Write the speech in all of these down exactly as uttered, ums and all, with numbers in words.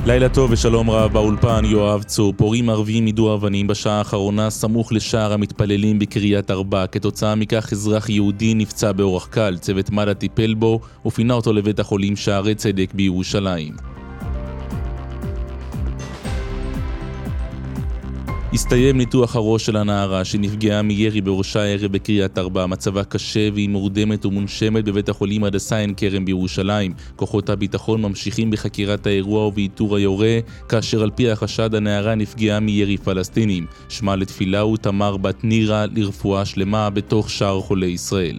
לילה טוב ושלום רב, באולפן יואב צור. פורעים ערבים יידו אבנים בשעה האחרונה סמוך לשער המתפללים בקריית ארבע. כתוצאה מכך אזרח יהודי נפצע באורח קל. צוות מד"א טיפל בו ופינה אותו לבית החולים שערי צדק בירושלים. הסתיים ניתוח הראש של הנערה שנפגעה מירי בראשה הערב בקריית ארבע. מצבה קשה והיא מורדמת ומונשמת בבית החולים הדסה עין כרם בירושלים. כוחות הביטחון ממשיכים בחקירת האירוע ובאיתור היורה, כאשר על פי החשד הנערה נפגעה מירי פלסטינים. שמה לתפילה הוא תמר בת נירה, לרפואה שלמה בתוך שער חולי ישראל.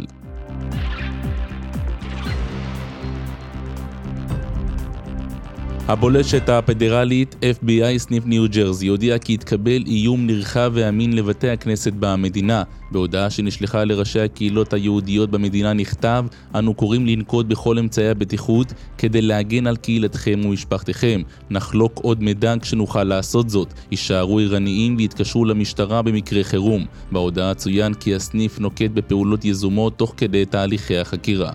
הבולשת הפדרלית אף בי איי סניף ניו ג'רזי הודיעה כי התקבל איום נרחב ואמין לבתי הכנסת במדינה. בהודעה שנשלחה לראשי הקהילות היהודיות במדינה נכתב: אנו קוראים לנקוט בכל אמצעי הבטיחות כדי להגן על קהילתכם ומשפחתכם. נחלוק עוד מידע כשנוכל לעשות זאת. יישארו ערניים והתקשרו למשטרה במקרה חירום. בהודעה צוין כי הסניף נוקט בפעולות יזומות תוך כדי תהליכי החקירה.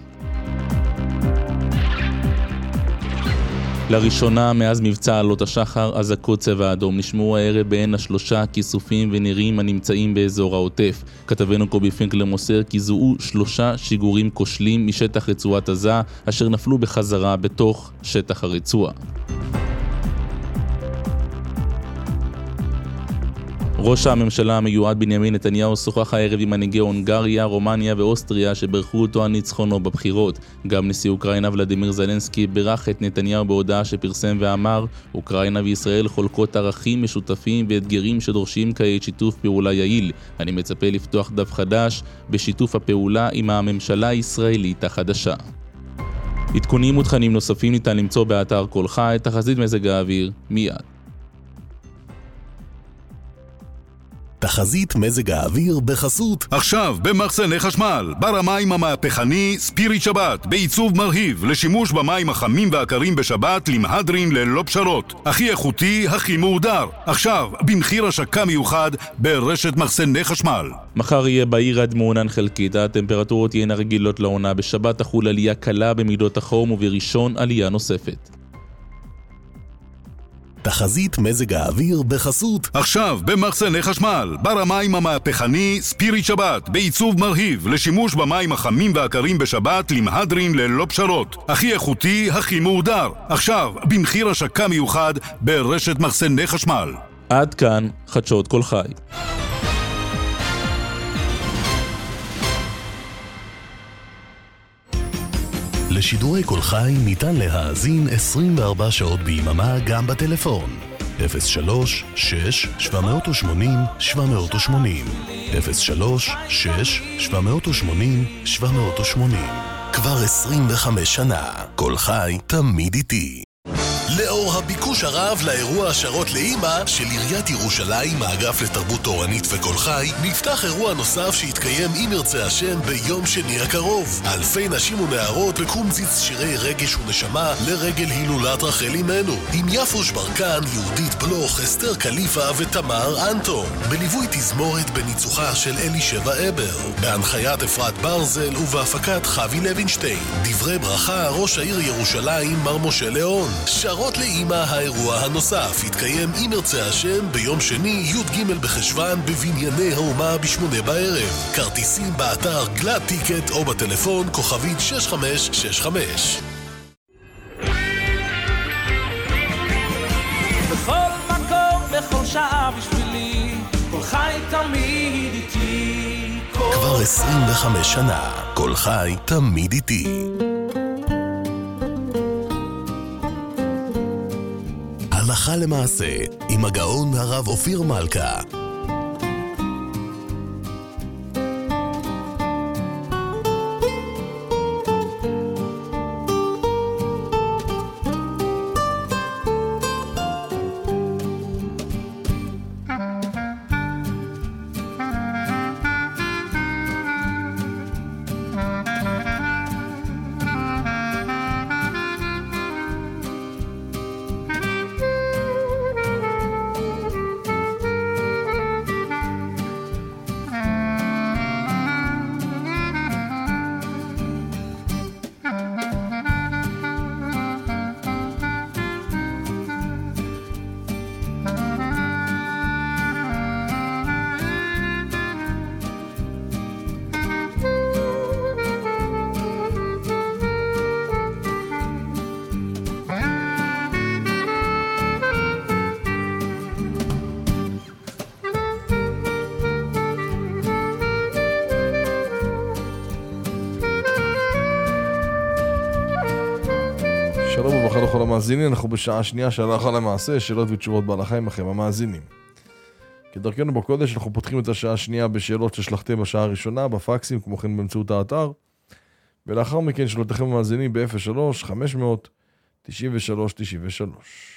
לראשונה מאז מבצע עלות השחר, אזעקות צבע אדום נשמעו הערב בעין השלושה כיסופים ונראים הנמצאים באזור העוטף. כתבנו קובי פינקלר מוסר כי זוהו שלושה שיגורים כושלים משטח רצועת עזה, אשר נפלו בחזרה בתוך שטח הרצועה. ראש הממשלה המיועד בנימין נתניהו שוחח הערב עם מנהיגי הונגריה, רומניה ואוסטריה שברכו אותו על ניצחונו בבחירות. גם נשיא אוקראינה ולדימיר זלנסקי ברך את נתניהו בהודעה שפרסם ואמר: אוקראינה וישראל חולקות ערכים משותפים ואתגרים שדורשים כעת שיתוף פעולה יעיל. אני מצפה לפתוח דף חדש בשיתוף הפעולה עם הממשלה הישראלית החדשה. עדכונים ותכנים נוספים ניתן למצוא באתר כל חי. תחזית מזג האוויר מיד. תחזית מזג האוויר בחסות עכשיו במחסני חשמל, בר המים המהפכני ספיריט שבת, בעיצוב מרהיב לשימוש במים החמים והקרים בשבת, למהדרין ללא פשרות, הכי איכותי, הכי מהודר. עכשיו במחיר השקה מיוחד ברשת מחסני חשמל. מחר יהיה בעיר עד מעונן חלקית, הטמפרטורות תהיינה רגילות לעונה. בשבת תחול עלייה קלה במידות החום ובראשון עלייה נוספת. תחזית מזג האוויר בחסות עכשיו במחסני חשמל, בר המים המהפכני ספיריט שבת, בעיצוב מרהיב לשימוש במים החמים והקרים בשבת, למהדרין ללא פשרות, הכי איכותי, הכי מהודר. עכשיו במחיר השקה מיוחד ברשת מחסני חשמל. עד כאן חדשות כל חי. לשידורי כל חי ניתן להאזין עשרים וארבע שעות ביממה גם בטלפון. אפס שלוש שש שבע שמונה שבע שמונה אפס שלוש שש שבע שמונה שבע שמונה. כבר עשרים וחמש שנה. כל חי תמיד איתי. לאור הביקוש הרב לאירוע השרות לאמא של עיריית ירושלים, האגף לתרבות תורנית וכל חי, נפתח אירוע נוסף שיתקיים אם ירצה השם ביום שני הקרוב. אלפי נשים ונערות בקומזיץ שירי רגש ונשמה לרגל הילולת רחל אמנו, עם יפוש ברקן, יהודית בלוך, אסתר קליפה ותמר אנטון, בליווי תזמורת בניצוחה של אלישבע אבר, בהנחיית אפרת ברזל ובהפקת חוי לוינשטיין. דברי ברכה ראש העיר ירושלים מר משה ליאון. שרות לאמא, האירוע הנוסף יתקיים אם ירצה השם ביום שני י' ג' בחשוון בבנייני האומה בשמונה בערב. כרטיסים באתר גלד טיקט או בטלפון כוכבית שש חמש שש חמש. בכל מקום, בכל שעה בשבילי, כל חי תמיד איתי. כבר עשרים וחמש שנה. כל חי תמיד איתי. הלכה למעשה עם הגאון הרב אופיר מלכה. שלום וברכה לכל המאזינים, אנחנו בשעה שנייה של הלכה למעשה, שאלות ותשובות בהלכה עמכם המאזינים. כדרכנו בקודש אנחנו פותחים את השעה השנייה בשאלות ששלחתם בשעה הראשונה, בפקסים, כמו כן באמצעות האתר, ולאחר מכן שאלותיכם המאזינים ב-אפס שלוש חמש אפס תשעים ושלוש תשעים ושלוש.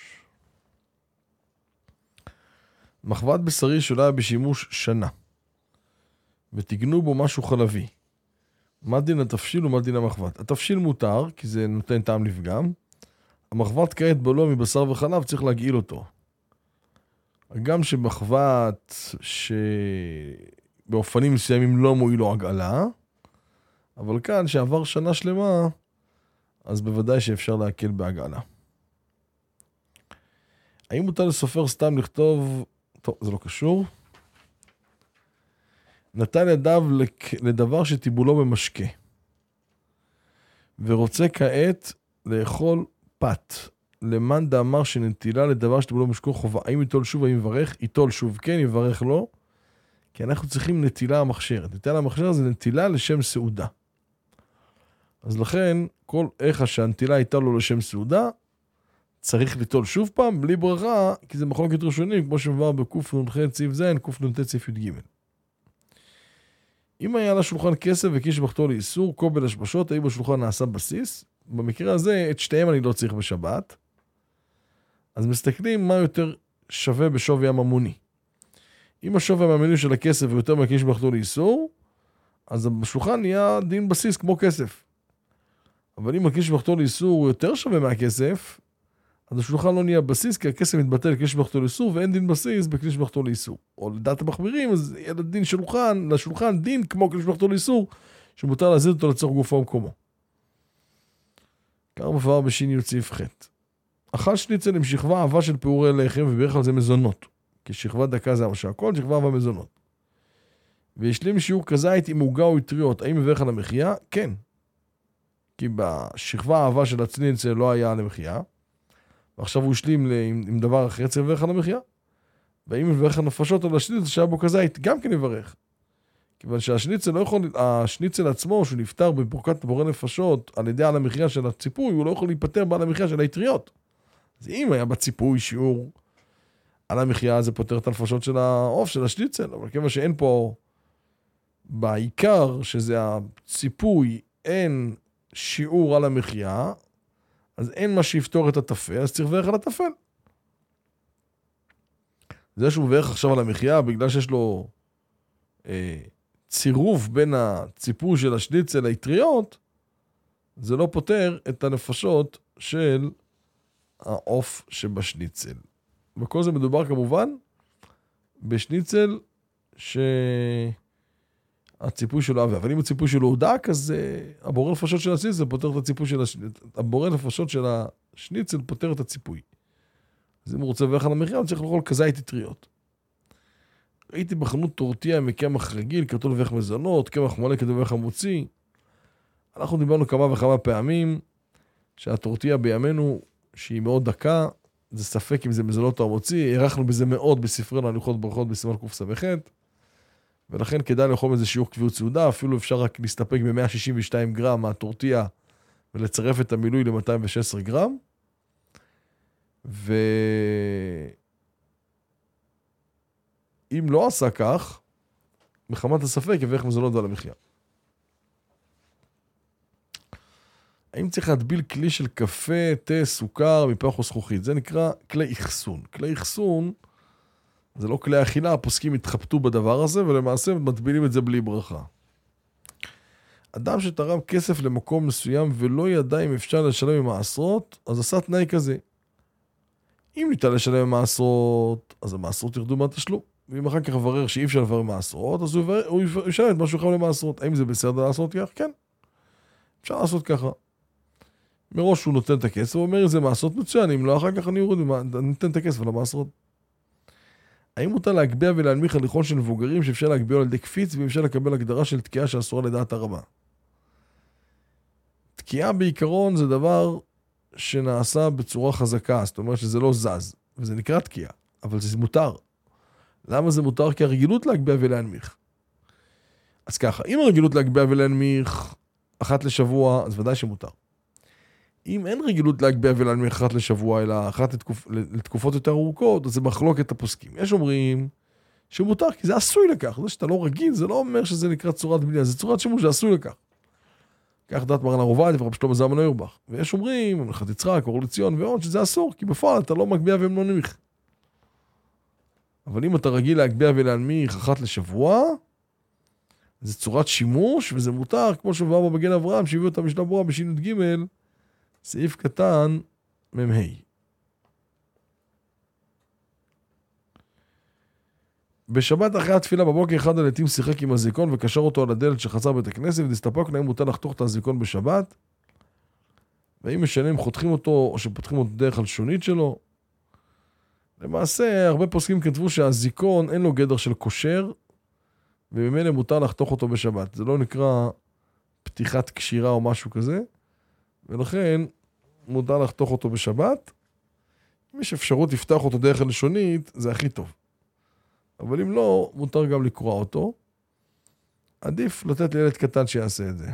מחבת בשרי שלא היה בשימוש שנה, ותגנו בו משהו חלבי. מה דין התפשיל ומה דין המחבת? התפשיל מותר, כי זה נותן טעם לפגם. המחבת כעת בלוע מבשר וחלב, צריך להגעיל אותו. גם שמחבת שבאופנים מסוימים לא מועיל לו הגעלה, אבל כאן שעבר שנה שלמה, אז בוודאי שאפשר להקל בהגעלה. האם מותר לסופר סתם לכתוב, טוב, זה לא קשור. נטל ידיו לדבר שטיבולו במשקה, ורוצה כעת לאכול פת. למאן דאמר שנטילה לדבר שטיבולו במשקה חובה. האם יטול שוב, האם יברך? יטול שוב, כן, יברך לא. כי אנחנו צריכים נטילה המחשרת. נטילה המחשרת זה נטילה לשם סעודה. אז לכן, כל איכה שהנטילה הייתה לו לשם סעודה, צריך ליטול שוב פעם, בלי ברכה, כי זה מחלוקת ראשונים, כמו שמבואר בקוף נ"ח צי"ף ז', קוף נ"ט צי"ף י"ג. אם היה לשולחן כסף וקיש בכתו לאיסור, קובל השבשות, האם בשולחן נעשה בסיס? במקרה הזה, את שתיהם אני לא צריך בשבת. אז מסתכלים מה יותר שווה בשווי הממוני. אם השווי הממוני של הכסף הוא יותר מהקיש בכתו לאיסור, אז בשולחן נהיה דין בסיס כמו כסף. אבל אם הקיש בכתו לאיסור הוא יותר שווה מהכסף, אז השולחן לא נהיה בסיס, כי הכסף מתבטל לקיש בכתו לאיסור, ואין דין בסיס בקיש בכתו לאיסור. או לדעת המחמירים, אז יהיה לדין שולחן, לשולחן דין כמו קיש בכתו לאיסור, שמותר להזיז אותו לצורך גופו ומקומו. כך מבואר בשין י' צי"ף ח'. אכל שניצל עם שכבה עבה של פעורי לחם, וברך על זה מזונות. כי שכבה דקה זה שהכל, שכבה עבה מזונות. והשלים שיעור כזית עם עוגה או אטריות, האם מברך על המחיה? כן. כי בשכבה העבה של הצניצל לא היה על המחיה, ועכשיו הוא השלים עם, עם דבר אחר, צריך לברך על המחיה. ואם מברך על נפשות על השניצל שהיה בו כזית, גם כן יברך. כיוון שהשניצל לא יכול, השניצל עצמו, שהוא נפטר בפרוקת בורא נפשות, על ידי על המחיה של הציפוי, הוא לא יכול להיפטר בעל המחיה של האטריות. אז אם היה בציפוי שיעור על המחיה, זה פותר את הנפשות של העוף, של השניצל. אבל כיוון שאין פה, בעיקר, שזה הציפוי, אין שיעור על המחיה, אז אין מה שיפתור את התפל, אז צריך לברך על התפל. זה שהוא מברך עכשיו על המחיה, בגלל שיש לו אה, צירוף בין הציפוי של השניצל לאטריות, זה לא פותר את הנפשות של העוף שבשניצל. וכל זה מדובר כמובן בשניצל שהציפוי שלו עבה. אבל אם הציפוי שלו הוא דק, אז uh, הבורא נפשות של השניצל פותר את הציפוי של השניצל. הבורא נפשות של השניצל פותר את הציפוי. אז אם הוא רוצה לברך על המחיה, הוא צריך לאכול כזית אטריות. ראיתי בחנות טורטיה מקמח רגיל, כתוב לברך מזונות, קמח מלא כתוב לברך המוציא. אנחנו דיברנו כמה וכמה פעמים שהטורטיה בימינו, שהיא מאוד דקה, זה ספק אם זה מזונות או המוציא, ערכנו בזה מאוד בספרנו הליכות ברכות בסימן קס"ח, ולכן כדאי לאכול איזה שיעור קביעות סעודה, אפילו אפשר רק להסתפק ב-מאה שישים ושתיים גרם מהטורטיה, ולצרף את המילוי ל-מאתיים ושש עשרה גרם, ואם לא עשה כך, מחמת הספק יברך מזונות על המחיה. האם צריך להטביל כלי של קפה, תה, סוכר, מפח או זכוכית? זה נקרא כלי אחסון. כלי אחסון זה לא כלי אכילה, הפוסקים התחבטו בדבר הזה, ולמעשה מטבילים את זה בלי ברכה. אדם שתרם כסף למקום מסוים ולא ידע אם אפשר לשלם עם מעשרות, אז עשה תנאי כזה. אם ניתן לשלם עם מעשרות, אז המעשרות ירדו מהתשלום. ואם אחר כך יברר שאי אפשר לברר עם מעשרות, אז הוא ישלם את מה שהוא חייב למעשרות. האם זה בסדר לעשות כך? כן. אפשר לעשות ככה. מראש הוא נותן את הכסף, הוא אומר, זה מעשרות מצוין, אם לא, אחר כך אני אוריד, אני נותן את הכסף על המעשרות. האם מותר להגביה ולהנמיך הליכון של מבוגרים שאפשר להגביה על ידי קפיץ, ואם אפשר לקבל הגדרה של תקיעה שאסורה לדעת הרמה? תקיעה בעיקרון זה דבר שנעשה בצורה חזקה, זאת אומרת שזה לא זז, וזה נקרא תקיעה, אבל זה מותר. למה זה מותר? כי הרגילות להגביה ולהנמיך. אז ככה, אם הרגילות להגביה ולהנמיך אחת לשבוע, אז ודאי שמותר. אם אין רגילות להגביה ולהנמיך אחת לשבוע, אלא אחת לתקופ... לתקופות יותר ארוכות, אז זה מחלוקת הפוסקים. יש אומרים שמותר, כי זה עשוי לכך. זה שאתה לא רגיל, זה לא אומר שזה נקרא צורת בנייה, זה צורת שימוש, זה עשוי לכך. כך דעת מרן הר עובדיה ורב שלמה זלמן אוירבך. ויש אומרים, ממלכת יצחק, אור לציון ועוד, שזה אסור, כי בפועל אתה לא מגביה ומנמיך. אבל אם אתה רגיל להגביה ולהנמיך אחת לשבוע, זה צורת שימוש, וזה מותר, כמו שבא במגן אברהם, שהביאו את המשנה ברורה בשי"ן ג' סעיף קטן מ"ה. בשבת אחרי התפילה בבוקר אחד הלתים שיחק עם הזיקון וקשר אותו על הדלת שחצר בית הכנסת, ודסתפק להם מותר לחתוך את הזיקון בשבת, ואם משנה אם חותכים אותו או שפותחים אותו דרך הלשונית שלו. למעשה הרבה פוסקים כתבו שהזיקון אין לו גדר של כושר, וממילא מותר לחתוך אותו בשבת. זה לא נקרא פתיחת קשירה או משהו כזה, ולכן מותר לחתוך אותו בשבת. אם יש אפשרות לפתח אותו דרך הלשונית, זה הכי טוב. אבל אם לא, מותר גם לקרוע אותו. עדיף לתת לילד קטן שיעשה את זה.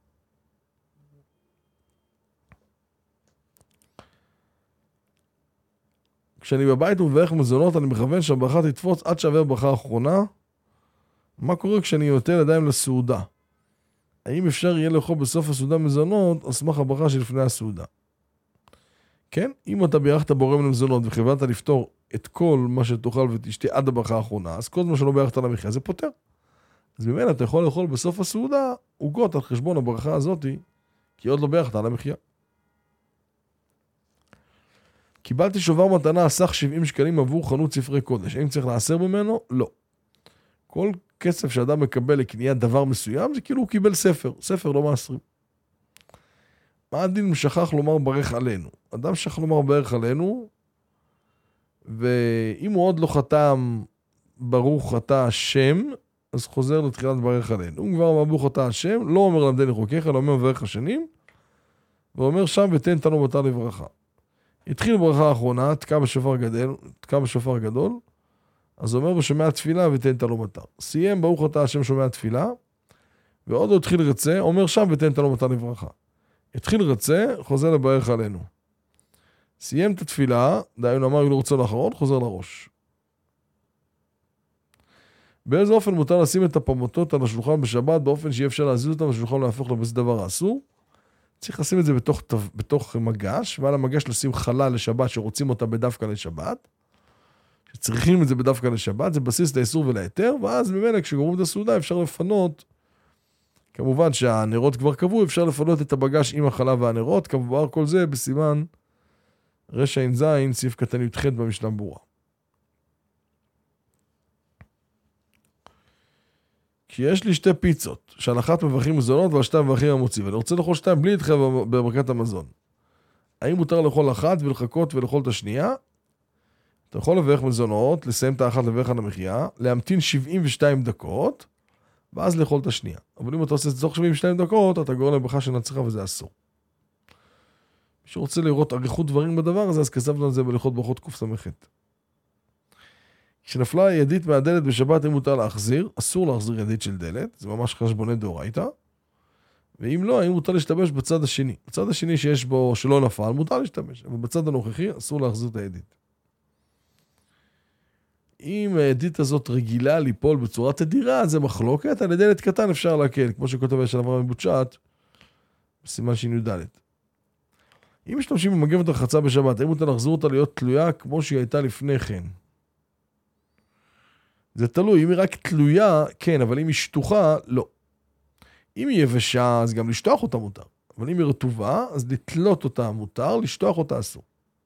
כשאני בבית ובברך מזונות, אני מכוון שהברכה תתפוץ עד שעבר ברכה האחרונה. מה קורה כשאני נוטל ידיים לסעודה? האם אפשר יהיה לאכול בסוף הסעודה מזונות, על סמך הברכה שלפני הסעודה? כן, אם אתה בירכת בורא מן המזונות וכיוונת לפתור את כל מה שתאכל ותשתה עד הברכה האחרונה, אז כל מה שלא בירכת על המחיה זה פותר. אז ממילא אתה יכול לאכול בסוף הסעודה עוגות על חשבון הברכה הזאת, כי עוד לא בירכת על המחיה. קיבלתי שובר מתנה סך שבעים שקלים עבור חנות ספרי קודש. האם צריך לעשר ממנו? לא. כל כסף שאדם מקבל לקניית דבר מסוים, זה כאילו הוא קיבל ספר. ספר לא מעשרים. מה הדין שכח לומר ברך עלינו? אדם שכח לומר ברך עלינו, ואם הוא עוד לא חתם ברוך אתה השם, אז חוזר לתחילת ברך עלינו. הוא כבר אמר ברוך אתה השם, לא אומר למדני חוקיך, לא אומר ברך השנים, ואומר שם ותן תנו מטר לברכה. התחיל ברכה האחרונה, תקע בשופר גדול, תקע בשופר גדול, אז אומר בשומע תפילה ותן תנו מטר. סיים ברוך אתה השם שומע תפילה, ועוד הוא התחיל רצה, אומר שם ותן תנו מטר לברכה. התחיל רצה, חוזר לברך עלינו. סיים את התפילה, דהיינו אמר לו רוצה לאחרון, חוזר לראש. באיזה אופן מותר לשים את הפמוטות על השולחן בשבת, באופן שיהיה אפשר להזיז אותם לשולחן להפוך לבזה דבר האסור? צריך לשים את זה בתוך, בתוך מגש, ועל המגש לשים חלה לשבת שרוצים אותה בדווקא לשבת, שצריכים את זה בדווקא לשבת, זה בסיס לאיסור ולהיתר, ואז ממילא כשגומרים את הסעודה אפשר לפנות, כמובן שהנרות כבר קבעו, אפשר לפנות את הבגש עם החלה והנרות, כמובן כל זה בסימן רשע אין זין, סעיף קטן י"ח במשנה ברורה. כי יש לי שתי פיצות, שעל אחת מברכים מזונות ועל שתיים מברכים המוציא, ואני רוצה לאכול שתיים בלי להתחייב בברכת המזון. האם מותר לאכול אחת ולחכות ולאכול את השנייה? אתה יכול לברך מזונות, לסיים את האחת לברך על המחיה, להמתין שבעים ושתיים דקות, ואז לאכול את השנייה. אבל אם אתה עושה את זה תוך שבעים ושתיים דקות, אתה גורם לברכה שנצחה וזה אסור. מי שרוצה לראות אריכות דברים בדבר הזה, אז כתבנו על זה בלכות ברכות קס"ח. כשנפלה ידית מהדלת בשבת, אם מותר להחזיר, אסור להחזיר ידית של דלת, זה ממש חשבוני דאורייתא. ואם לא, אם מותר להשתמש בצד השני. בצד השני שיש בו שלא נפל, מותר להשתמש, אבל בצד הנוכחי אסור להחזיר את הידית. אם הידית הזאת רגילה ליפול בצורה תדירה, זה מחלוקת, על דלת קטן אפשר להקל, כמו שכותב יש על אברהם מבוצ'ת, בסימן ש"י ד'. אם משתמשים במגבת הרחצה בשבת, אם מותר להחזיר אותה להיות תלויה כמו שהיא הייתה לפני כן. זה תלוי, אם היא רק תלויה, כן, אבל אם היא שטוחה, לא. אם היא יבשה, אז גם לשטוח אותה מותר. אבל אם היא רטובה, אז לתלות אותה מותר, לשטוח אותה אסור.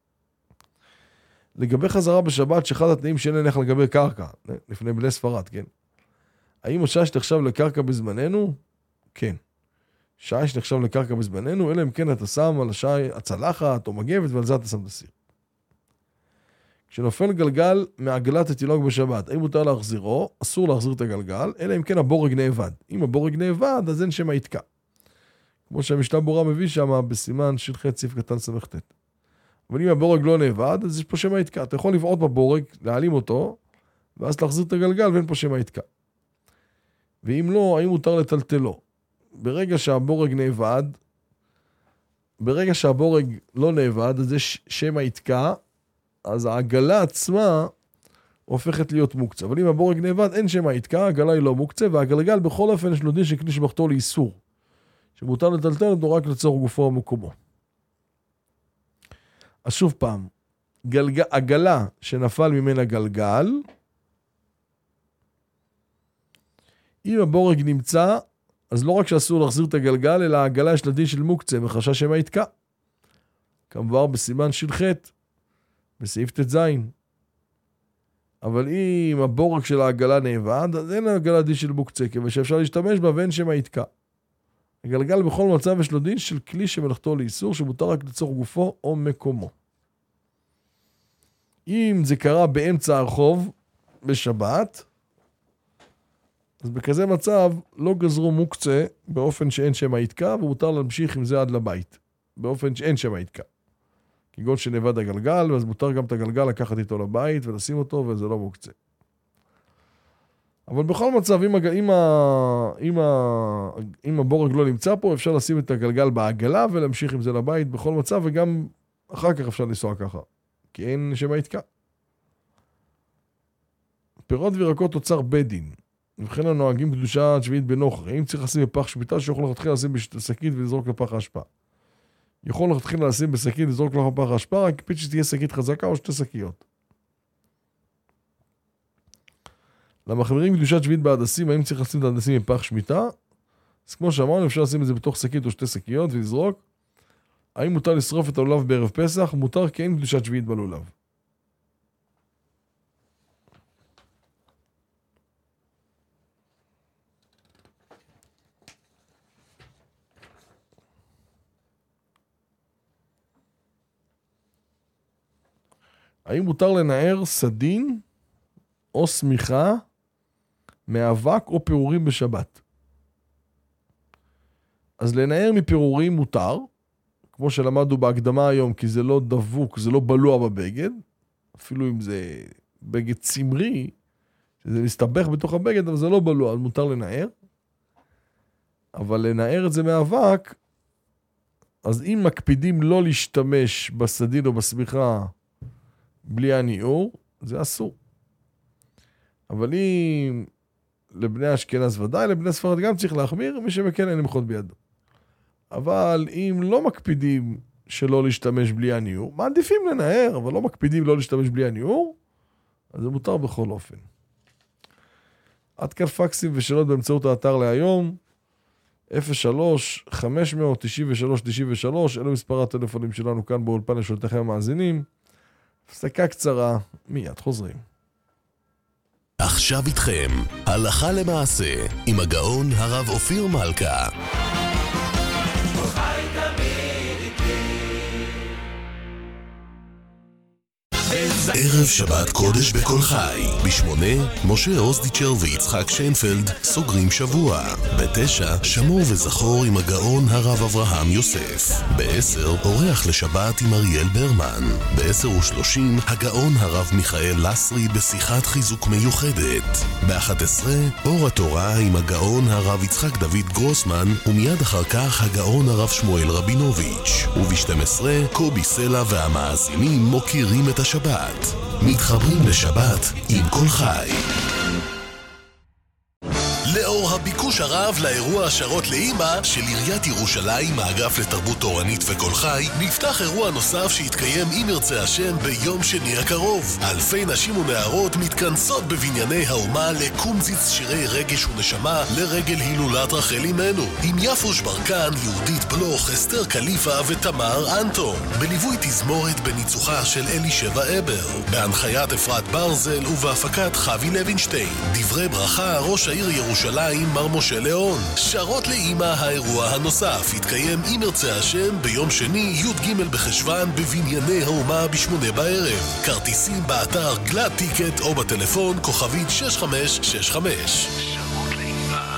לגבי חזרה בשבת, שאחד התנאים שאין לך לגבי קרקע, לפני בלי ספרד, כן? האם השעה שתחשב לקרקע בזמננו? כן. שעה שתחשב לקרקע בזמננו, אלא אם כן אתה שם על השעה הצלחת או מגבת, ועל זה אתה שם את הסיר. כשנופל גלגל מעגלת התינוק בשבת, האם מותר להחזירו? אסור להחזיר את הגלגל, אלא אם כן הבורג נאבד. אם הבורג נאבד, אז אין שמה יתקע. כמו שהמשנה ברורה מביא שם בסימן ש"ח סעיף קטן ס"ט. אבל אם הבורג לא נאבד, אז יש פה שמה יתקע. אתה יכול לבעוט בבורג, להעלים אותו, ואז להחזיר את הגלגל, ואין פה שמה יתקע. ואם לא, האם מותר לטלטלו? ברגע שהבורג נאבד, ברגע שהבורג לא נאבד, אז יש שם היתקע, אז העגלה עצמה הופכת להיות מוקצה. אבל אם הבורג נאבד, אין שם היתקע, העגלה היא לא מוקצה, והגלגל בכל אופן יש לו דין של כלי שמלאכתו לאיסור, שמותר לטלטל אותו רק לצורך גופו ומקומו. אז שוב פעם, גלג... עגלה שנפל ממנה גלגל, אם הבורג נמצא, אז לא רק שאסור להחזיר את הגלגל, אלא העגלה יש לדין של מוקצה, מחשש שמה יתקע. כמובן בסימן שלחת, בסעיף תזין. אבל אם הבורג של העגלה נאבד, אז אין העגלה דין של מוקצה, כיוון שאפשר להשתמש בה ואין שמה יתקע. הגלגל בכל מצב יש לו דין של כלי שמלאכתו לאיסור, שמותר רק לצורך גופו או מקומו. אם זה קרה באמצע הרחוב, בשבת, אז בכזה מצב לא גזרו מוקצה באופן שאין שמה יתקע, ומותר להמשיך עם זה עד לבית, באופן שאין שמה יתקע. כגון שנאבד הגלגל, אז מותר גם את הגלגל לקחת איתו לבית ולשים אותו, וזה לא מוקצה. אבל בכל מצב, אם, אם, אם, אם הבורג לא נמצא פה, אפשר לשים את הגלגל בעגלה ולהמשיך עם זה לבית בכל מצב, וגם אחר כך אפשר לנסוע ככה, כי אין שמה יתקע. פירות וירקות תוצר בית דין. ובכן הנוהגים קדושה שביעית בנוכרי. אם צריך לשים בפח שביתה, שיכול להתחיל לשים בשקית ולזרוק לפח ההשפעה. יכול להתחיל לשים בשקית ולזרוק לפח ההשפעה, רק פית שתהיה שקית חזקה או שתי שקיות. למחברים קדושת שביעית בהדסים, האם צריך לשים את ההדסים בפח שמיטה? אז כמו שאמרנו, אפשר לשים את זה בתוך שקית או שתי שקיות ולזרוק. האם מותר לשרוף את הלולב בערב פסח? מותר כי אין קדושת שביעית בלולב. האם מותר לנער סדין או סמיכה מאבק או פירורים בשבת? אז לנער מפירורים מותר, כמו שלמדנו בהקדמה היום, כי זה לא דבוק, זה לא בלוע בבגד, אפילו אם זה בגד צמרי, שזה מסתבך בתוך הבגד, אבל זה לא בלוע, אז מותר לנער. אבל לנער את זה מאבק, אז אם מקפידים לא להשתמש בסדין או בסמיכה בלי הניעור, זה אסור. אבל אם לבני אשכנז ודאי, לבני ספרד גם צריך להחמיר, מי שמכן אין למחות בידו. אבל אם לא מקפידים שלא להשתמש בלי הניעור, מעדיפים לנער, אבל לא מקפידים לא להשתמש בלי הניעור, אז זה מותר בכל אופן. עד כאן פקסים ושאלות באמצעות האתר להיום, אפס שלוש חמש תשע שלוש תשע שלוש, אלו מספר הטלפונים שלנו כאן באולפן לשאלותיכם המאזינים. הפסקה קצרה, מיד חוזרים. עכשיו איתכם, הלכה למעשה, עם הגאון הרב אופיר מלכה. ערב שבת קודש בכל חי. בשמונה, משה אוסדיצ'ר ויצחק שיינפלד סוגרים שבוע. בתשע, שמור וזכור עם הגאון הרב אברהם יוסף. בעשר, אורח לשבת עם אריאל ברמן. בעשר ושלושים, הגאון הרב מיכאל לסרי בשיחת חיזוק מיוחדת. באחת עשרה, אור התורה עם הגאון הרב יצחק דוד גרוסמן, ומיד אחר כך הגאון הרב שמואל רבינוביץ'. וב-שתים עשרה, קובי סלע והמאזינים מוקירים את השבת. מתחברים לשבת עם כל חי. לאור הביקוש הרב לאירוע השרות לאמא של עיריית ירושלים, האגף לתרבות תורנית וכל חי, נפתח אירוע נוסף שיתקיים אם ירצה השם ביום שני הקרוב. אלפי נשים ונערות מתכנסות בבנייני האומה לקומזיץ שירי רגש ונשמה לרגל הילולת רחל אמנו, עם יפוש ברקן, יהודית בלוך, אסתר קליפה ותמר אנטון, בליווי תזמורת בניצוחה של אלישבע אבר, בהנחיית אפרת ברזל ובהפקת חוי לוינשטיין. דברי ברכה ראש העיר ירושלים ירושלים מר משה ליאון. שרות לאמא האירוע הנוסף יתקיים אם ירצה השם ביום שני י' ג' בחשוון בבנייני האומה בשמונה בערב. כרטיסים באתר גלד טיקט או בטלפון כוכבית שש חמש שש חמש. שרות לאמא.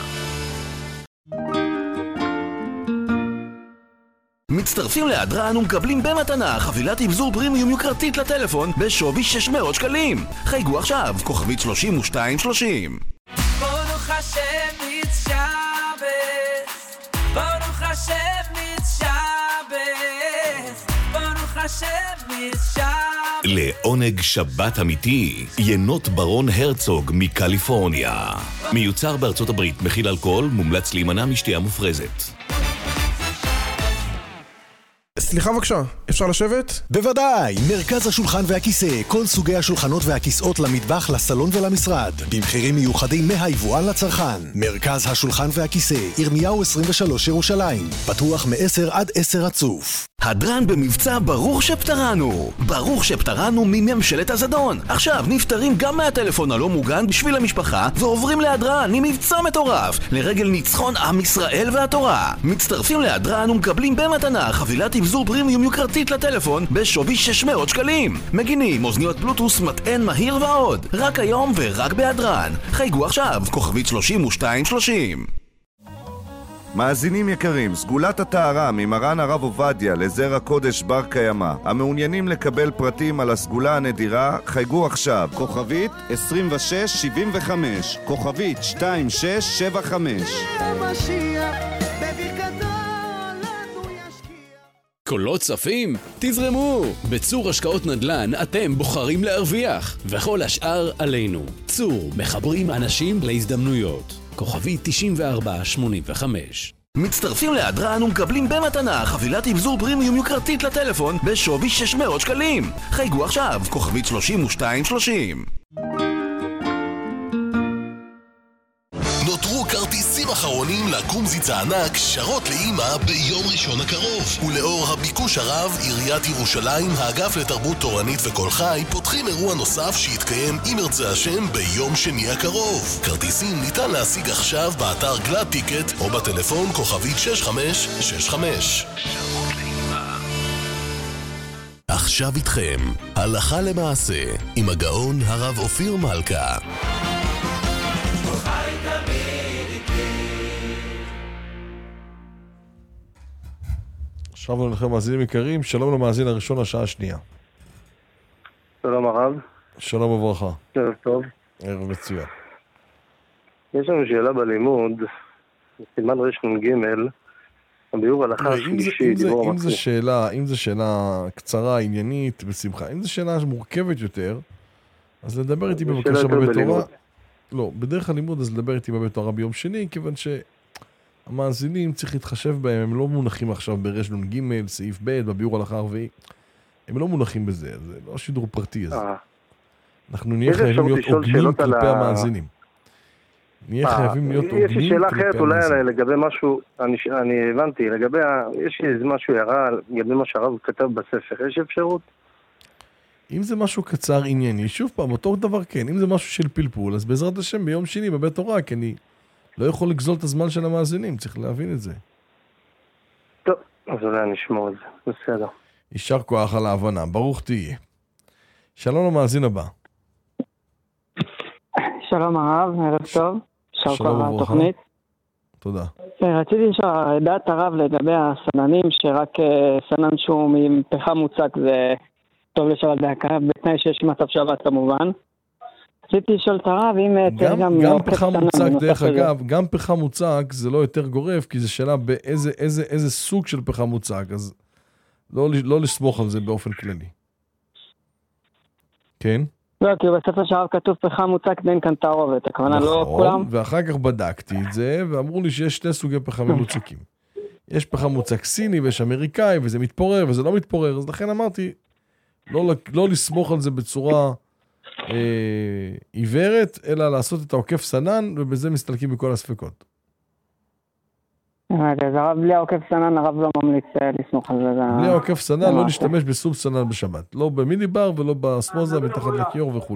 מצטרפים להדרן ומקבלים במתנה חבילת אבזור פרימיום יוקרתית לטלפון בשווי שש מאות שקלים. חייגו עכשיו כוכבית שלושים ושתיים שלושים. ברוך השם מתשבץ, ברוך השם מתשבץ. השמש שם. לעונג שבת אמיתי, ינות ברון הרצוג מקליפורניה. מיוצר בארצות הברית, מכיל אלכוהול, מומלץ להימנע משתייה מופרזת. סליחה בבקשה, אפשר לשבת? בוודאי, מרכז השולחן והכיסא, כל סוגי השולחנות והכיסאות למטבח, לסלון ולמשרד, במחירים מיוחדים מהיבואן לצרכן. מרכז השולחן והכיסא, ירמיהו עשרים ושלוש ירושלים, פתוח מ-עשר עד עשר רצוף. הדרן במבצע ברוך שפטרנו. ברוך שפטרנו מממשלת הזדון. עכשיו נפטרים גם מהטלפון הלא מוגן בשביל המשפחה ועוברים להדרן ממבצע מטורף לרגל ניצחון עם ישראל והתורה. מצטרפים להדרן ומקבלים במתנה חבילת אבזור פרימיום יוקרתית לטלפון בשווי שש מאות שקלים. מגינים, אוזניות בלוטוס, מטען מהיר ועוד. רק היום ורק בהדרן. חייגו עכשיו, כוכבית שלושים ושתיים שלושים. מאזינים יקרים, סגולת הטהרה ממרן הרב עובדיה לזרע קודש בר קיימא, המעוניינים לקבל פרטים על הסגולה הנדירה, חייגו עכשיו, כוכבית עשרים ושש שבעים וחמש, כוכבית שתיים שש שבע חמש. קולות צפים? תזרמו! בצור השקעות נדל"ן אתם בוחרים להרוויח, וכל השאר עלינו. צור, מחברים אנשים להזדמנויות. כוכבי תשעים וארבע שמונים וחמש. מצטרפים להדרן ומקבלים במתנה חבילת אבזור פרימיום יוקרתית לטלפון בשווי שש מאות שקלים. חייגו עכשיו, כוכבית שלושים ושתיים שלושים. נותרו כרטיסים אחרונים לקומזיץ הענק שרות לאמא ביום ראשון הקרוב. ולאור הביקוש הרב, עיריית ירושלים, האגף לתרבות תורנית וכל חי, פותחים אירוע נוסף שיתקיים אם ירצה השם ביום שני הקרוב. כרטיסים ניתן להשיג עכשיו באתר גלד טיקט או בטלפון כוכבית שש חמש שש חמש. עכשיו איתכם, הלכה למעשה, עם הגאון הרב אופיר מלכה. עכשיו לכם מאזינים יקרים, שלום למאזין הראשון השעה השנייה. שלום הרב. שלום וברכה. ערב טוב. ערב מצוין. יש לנו שאלה בלימוד, סימן רשן ג' הביאור הלכה השלישי, דיבור אם זה שאלה, אם זה שאלה קצרה, עניינית, בשמחה, אם זה שאלה מורכבת יותר, אז לדבר איתי בבקשה בבית תורה. לא, בדרך הלימוד אז לדבר איתי בבית תורה ביום שני, כיוון ש... המאזינים צריך להתחשב בהם, הם לא מונחים עכשיו ברש ג' סעיף ב' בביאור הלכה הרביעי. הם לא מונחים בזה, זה לא שידור פרטי הזה. אנחנו נהיה חייבים להיות הוגנים כלפי המאזינים. נהיה חייבים להיות הוגנים כלפי המאזינים. יש לי שאלה אחרת אולי לגבי משהו, אני הבנתי, לגבי, יש לי איזה משהו הערה, לגבי מה שהרב כתב בספר, יש אפשרות? אם זה משהו קצר ענייני, שוב פעם, אותו דבר כן, אם זה משהו של פלפול, אז בעזרת השם ביום שני בבית תורה, כי אני לא יכול לגזול את הזמן של המאזינים, צריך להבין את זה. טוב, אז אולי נשמור את זה, בסדר. יישר כוח על ההבנה, ברוך תהיה. שלום למאזין הבא. שלום הרב, ערב טוב. יישר כוח על התוכנית. תודה. רציתי לשאול, דעת הרב לגבי הסננים, שרק סנן שהוא מפחם מוצק זה טוב לשבת בהקרב, בתנאי שיש מצב שבת כמובן. רציתי לשאול את הרב, אם גם, גם, גם פחם מוצק, דרך אגב, זה. גם פחם מוצק זה לא יותר גורף, כי זה שאלה באיזה איזה, איזה סוג של פחם מוצק, אז לא, לא לסמוך על זה באופן כללי. כן? לא, כי בספר שהרב כתוב פחם מוצק, אין כאן תערובת, הכוונה נכון, לא כולם. ואחר כך בדקתי את זה, ואמרו לי שיש שני סוגי פחמים מוצקים. יש פחם מוצק סיני ויש אמריקאי, וזה מתפורר וזה לא מתפורר, אז לכן אמרתי, לא, לא לסמוך על זה בצורה אה, עיוורת, אלא לעשות את העוקף סנן, ובזה מסתלקים בכל הספקות. אז הרב בלי העוקף סנן, הרב לא ממליץ לסמוך על זה. בלי העוקף סנן, לא להשתמש בסום סנן בשבת. לא במיני בר ולא בסמוזה, מתחת לכיור וכו'.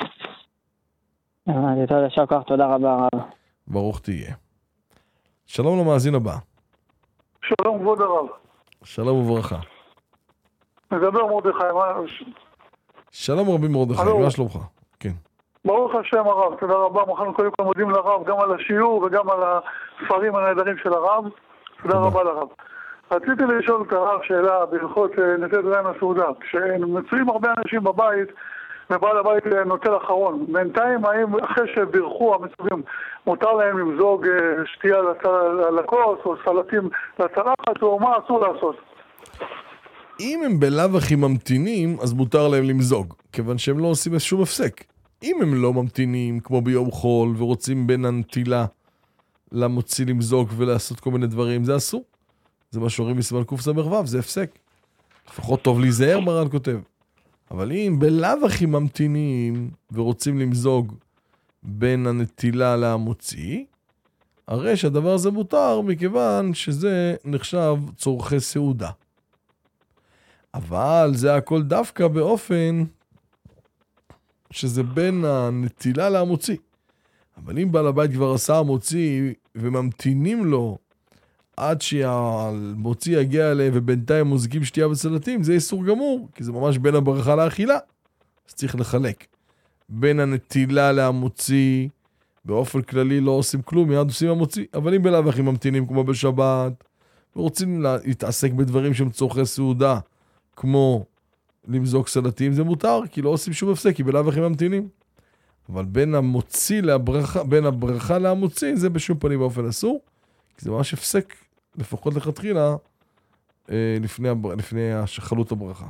תודה, יישר כוח, תודה רבה הרב. ברוך תהיה. שלום למאזין הבא. שלום כבוד הרב. שלום וברכה. מדבר מרדכי. שלום רבי מרדכי, מה שלומך? כן. ברוך השם הרב, תודה רבה. אנחנו קודם כל מודים לרב גם על השיעור וגם על הספרים הנהדרים של הרב. תודה רבה לרב. רציתי לשאול את הרב שאלה בהלכות נטל זין הסעודה. כשמצויים הרבה אנשים בבית ובעל הבית נוטל אחרון, בינתיים האם אחרי שבירכו המצווים מותר להם למזוג שתייה לכוס או סלטים לצלחת או מה אסור לעשות? אם הם בלאו הכי ממתינים, אז מותר להם למזוג, כיוון שהם לא עושים שום הפסק. אם הם לא ממתינים, כמו ביום חול, ורוצים בין הנטילה למוציא למזוג ולעשות כל מיני דברים, זה אסור. זה מה שאומרים בסימן קוף סמ"ו, זה הפסק. לפחות טוב להיזהר, מרן כותב. אבל אם בלאו הכי ממתינים ורוצים למזוג בין הנטילה למוציא, הרי שהדבר הזה מותר מכיוון שזה נחשב צורכי סעודה. אבל זה הכל דווקא באופן שזה בין הנטילה למוציא. אבל אם בעל הבית כבר עשה המוציא וממתינים לו עד שהמוציא יגיע אליהם ובינתיים מוזגים שתייה וסלטים, זה איסור גמור, כי זה ממש בין הברכה לאכילה. אז צריך לחלק. בין הנטילה למוציא, באופן כללי לא עושים כלום, מיד עושים המוציא. אבל אם בלאו הכי ממתינים כמו בשבת, ורוצים להתעסק בדברים שהם צורכי סעודה, כמו למזוג סלטים, זה מותר, כי לא עושים שום הפסק, כי בלאו הכי ממתינים. אבל בין המוציא לברכה, בין הברכה למוציא, זה בשום פנים באופן אסור, כי זה ממש הפסק, לפחות לכתחילה, לפני, לפני חלות הברכה.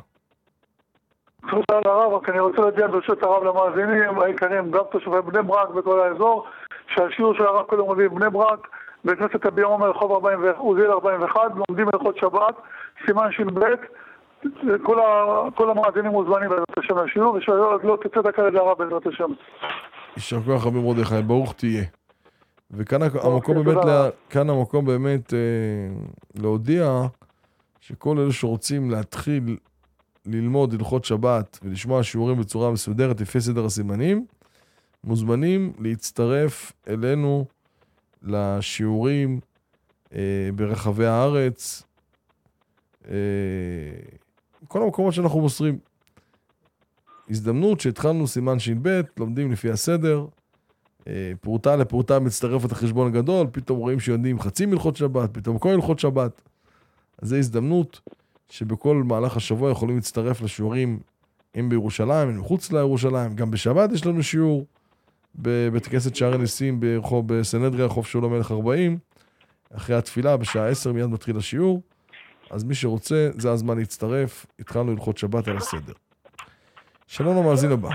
תודה לרב, רק אני רוצה להגיע ברשות הרב למאזינים, העיקרים, גם תושבי בני ברק בכל האזור, שהשיעור של הרב קודם מביא בני ברק, בכנסת הביום אומר רחוב עוזיאל ארבעים ואחת, לומדים הלכות שבת, סימן ש"ב, כל, ה, כל המאזינים מוזמנים בעזרת השם לשיעור, ושעוד לא תצא דקה לרב בעזרת השם. יישר כוח רבי מרדכי, ברוך תהיה. וכאן המקום באמת, לה, כאן המקום באמת אה, להודיע שכל אלה שרוצים להתחיל ללמוד הלכות שבת ולשמוע שיעורים בצורה מסודרת לפי סדר הסימנים, מוזמנים להצטרף אלינו לשיעורים אה, ברחבי הארץ, אה, כל המקומות שאנחנו מוסרים. הזדמנות שהתחלנו סימן ש"ב, לומדים לפי הסדר, אה, פרוטה לפרוטה מצטרפת החשבון הגדול, פתאום רואים שיודעים חצי מלכות שבת, פתאום כל הלכות שבת. אז זו הזדמנות שבכל מהלך השבוע יכולים להצטרף לשיעורים, אם בירושלים, אם מחוץ לירושלים, גם בשבת יש לנו שיעור, בבית כנסת שערי ניסים, ברחוב, בסנהדריה, רחוב שאול המלך ארבעים, אחרי התפילה, בשעה עשר מיד מתחיל השיעור, אז מי שרוצה, זה הזמן להצטרף, התחלנו הלכות שבת על הסדר. שלום למאזין הבא.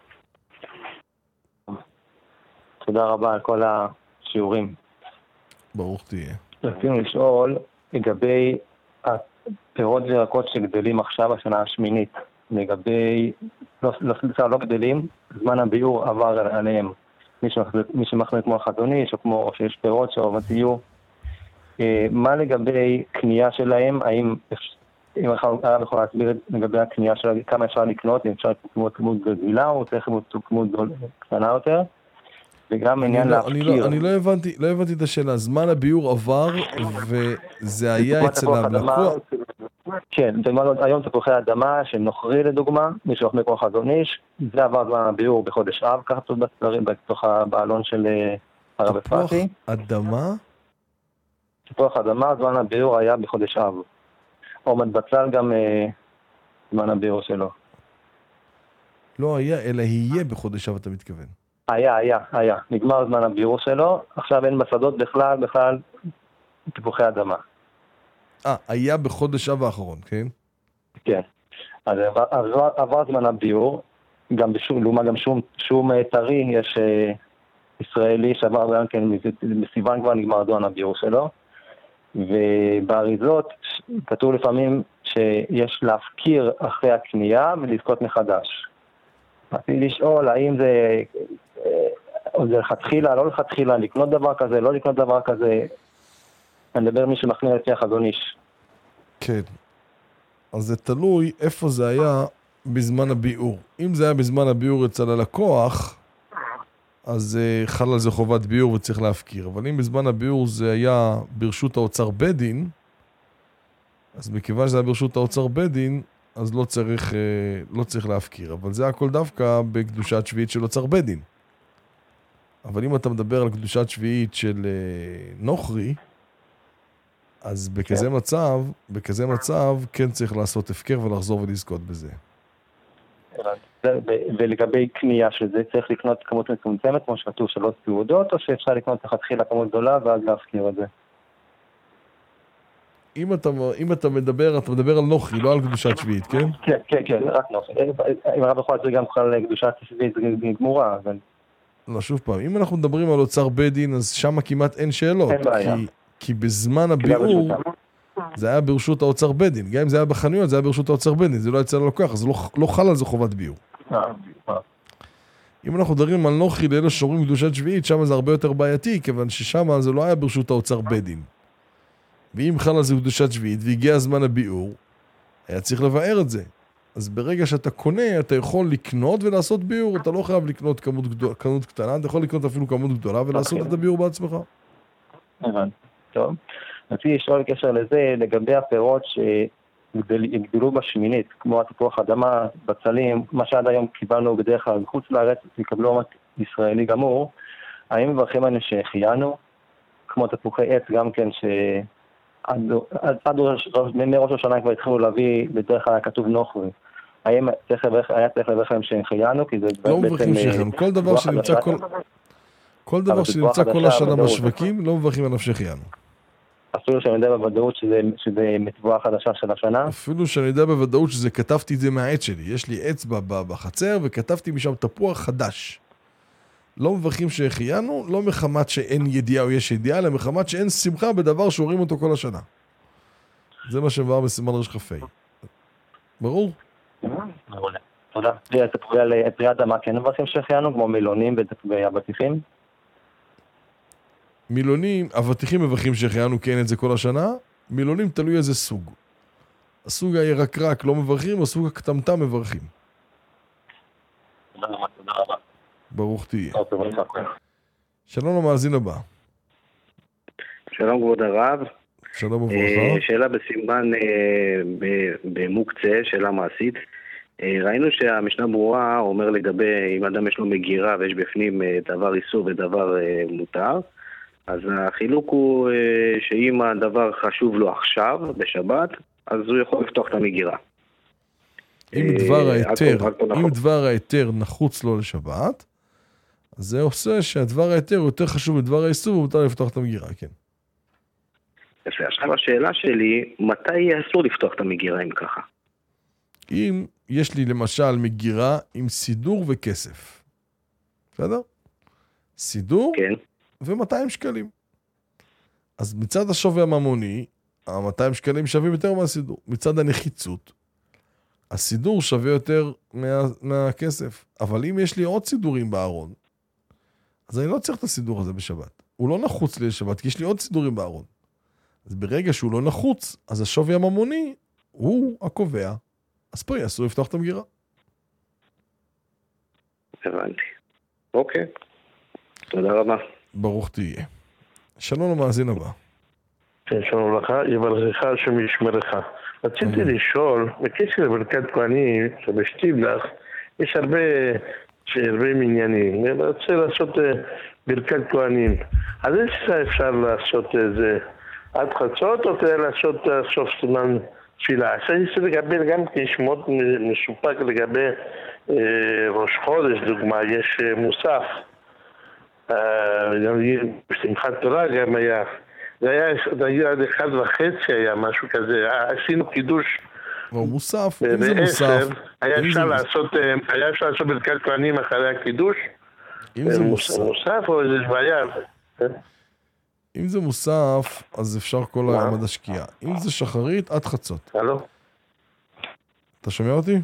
תודה רבה על כל השיעורים. ברוך תהיה. רצינו לשאול לגבי הפירות וירקות שגדלים עכשיו השנה השמינית, לגבי, לא, לא, לא גדלים, זמן הביאור עבר עליהם. מי שמחזיק, מי שמחזיק כמו החזון איש, או כמו, או שיש פירות שעובד יהיו. אה, מה לגבי קנייה שלהם? האם, אם הרב יכול להסביר לגבי הקנייה שלהם, כמה אפשר לקנות, אם אפשר כמות כמות גדילה, או צריך כמות כמות קטנה יותר? וגם עניין להפקיר. אני לא, אני לא הבנתי, לא הבנתי את השאלה. זמן הביאור עבר, וזה היה אצל הלקוח. כן, היום תפוחי האדמה שנוכרי לדוגמה, מי שאוכל כמו חזון איש, זה עבר זמן הביאור בחודש אב, ככה תודה סדרים בתוך הבעלון של הרב אפרתי. תפוח אדמה? תפוח אדמה, זמן הביאור היה בחודש אב. עומד בצל גם זמן הביאור שלו. לא היה, אלא יהיה בחודש אב, אתה מתכוון. היה, היה, היה. נגמר זמן הביאור שלו, עכשיו אין בשדות בכלל, בכלל תפוחי אדמה. אה, היה בחודש אב האחרון, כן? כן. אז עבר, עבר זמן הביאור, גם בשום, לעומת גם שום, שום טרי, יש אה, ישראלי שעבר גם כן, בסיוון כבר נגמר זמן הביאור שלו, ובאריזות כתוב לפעמים שיש להפקיר אחרי הקנייה ולזכות מחדש. רציתי לשאול, האם זה, או זה לכתחילה, לא לכתחילה, לקנות דבר כזה, לא לקנות דבר כזה, אני מדבר מי שמכניע לפי החזון איש. כן. אז זה תלוי איפה זה היה בזמן הביאור. אם זה היה בזמן הביאור אצל הלקוח, אז חל על זה חובת ביאור וצריך להפקיר. אבל אם בזמן הביאור זה היה ברשות האוצר בדין, אז מכיוון שזה היה ברשות האוצר בדין, אז לא צריך, לא צריך להפקיר. אבל זה הכל דווקא בקדושת שביעית של אוצר בדין. אבל אם אתה מדבר על קדושת שביעית של נוכרי, אז בכזה כן. מצב, בכזה מצב, כן צריך לעשות הפקר ולחזור ולזכות בזה. ולגבי קנייה של זה, צריך לקנות כמות מצומצמת, כמו שכתוב שלוש סעודות, או שאפשר לקנות לכתחילה כמות גדולה ואז להפקיר את זה? אם אתה, אם אתה מדבר, אתה מדבר על נוחי, לא על קדושת שביעית, כן? כן, כן, כן, רק נוחי. אם הרב יכול להציג גם על קדושת שביעית גמורה, אבל... לא, שוב פעם, אם אנחנו מדברים על אוצר בית דין, אז שם כמעט אין שאלות. אין בעיה. כי, כי בזמן הביאור, זה היה ברשות האוצר בית דין. גם אם זה היה בחנויות, זה היה ברשות האוצר בית דין. זה לא יצא ללוקח, אז לא, לא חל על זה חובת ביאור. אם אנחנו מדברים על נוחי לאלה שאומרים קדושת שביעית, שם זה הרבה יותר בעייתי, כיוון ששם זה לא היה ברשות האוצר בית דין. ואם חל על זה קדושת שביעית, והגיע הזמן הביאור, היה צריך לבאר את זה. אז ברגע שאתה קונה, אתה יכול לקנות ולעשות ביאור, אתה לא חייב לקנות כמות, גדול, כמות קטנה, אתה יכול לקנות אפילו כמות גדולה ולעשות okay. את הביאור בעצמך. הבנתי, טוב. רציתי לשאול בקשר לזה, לגבי הפירות שיגדלו בשמינית, כמו התפוח אדמה, בצלים, מה שעד היום קיבלנו בדרך כלל מחוץ לארץ, יקבלו ישראלי גמור, האם מברכים עלינו שהחיינו, כמו תפוחי עץ גם כן, ש... עד מראש השנה כבר התחילו להביא בדרך כלל כתוב נוחי. האם היה צריך לברך להם שהם חיינו? לא מברכים שהחיינו. כל דבר שנמצא כל דבר שנמצא כל השנה בשווקים, לא מברכים עליו שהחיינו. אפילו שאני יודע בוודאות שזה מצווה חדשה של השנה? אפילו שאני יודע בוודאות שזה כתבתי את זה מהעץ שלי. יש לי עץ בחצר וכתבתי משם תפוח חדש. לא מברכים שהחיינו, לא מחמת שאין ידיעה או יש ידיעה, אלא מחמת שאין שמחה בדבר שהורים אותו כל השנה. זה מה שמבואר בסימן רש כ"ה. ברור? תודה. פרי אדמה כן מברכים שהחיינו, כמו מילונים ואבטיחים? מילונים, אבטיחים מברכים שהחיינו כן את זה כל השנה, מילונים תלוי איזה סוג. הסוג הירקרק לא מברכים, הסוג הקטמטם מברכים. תודה רבה, תודה רבה. ברוך תהיה. שלום למאזין הבא. שלום כבוד הרב. שלום וברכה. שאלה בסימן במוקצה, שאלה מעשית. ראינו שהמשנה ברורה אומר לגבי אם אדם יש לו מגירה ויש בפנים דבר איסור ודבר מותר, אז החילוק הוא שאם הדבר חשוב לו עכשיו, בשבת, אז הוא יכול לפתוח את המגירה. אם דבר היתר, אם דבר היתר נחוץ לו לשבת, אז זה עושה שהדבר היתר יותר חשוב מדבר האיסור, ומותר לפתוח את המגירה, כן. יפה, עכשיו השאלה שלי, מתי יהיה אסור לפתוח את המגירה אם ככה? אם יש לי למשל מגירה עם סידור וכסף. בסדר? סידור כן. ו-מאתיים שקלים. אז מצד השווי הממוני, ה-מאתיים שקלים שווים יותר מהסידור. מצד הנחיצות, הסידור שווה יותר מה, מהכסף. אבל אם יש לי עוד סידורים בארון, אז אני לא צריך את הסידור הזה בשבת. הוא לא נחוץ לי לשבת, כי יש לי עוד סידורים בארון. אז ברגע שהוא לא נחוץ, אז השווי הממוני הוא הקובע. אז פה יעשו לפתוח את המגירה. הבנתי. אוקיי. תודה רבה. ברוך תהיה. שלום למאזין הבא. שלום לך, יברכך השם ישמרך. רציתי לשאול, בקשר לברכת כהנים, שבשטיבלך, יש הרבה, הרבה מניינים. אני רוצה לעשות ברכת כהנים. אז איך אפשר לעשות זה עד חצות, או כדי לעשות סוף סימן תפילה? אני רוצה לגבי גם כשמות מסופק לגבי ראש חודש, דוגמה, יש מוסף. בשמחת תורה גם היה. זה היה עד אחד וחצי היה משהו כזה, עשינו קידוש מוסף, אם זה מוסף היה אפשר לעשות היה אפשר לעשות ברכת כהנים אחרי הקידוש אם זה מוסף או איזה בעיה אם זה מוסף אז אפשר כל היום עד השקיעה, אם זה שחרית עד חצות. הלו? אתה שומע אותי?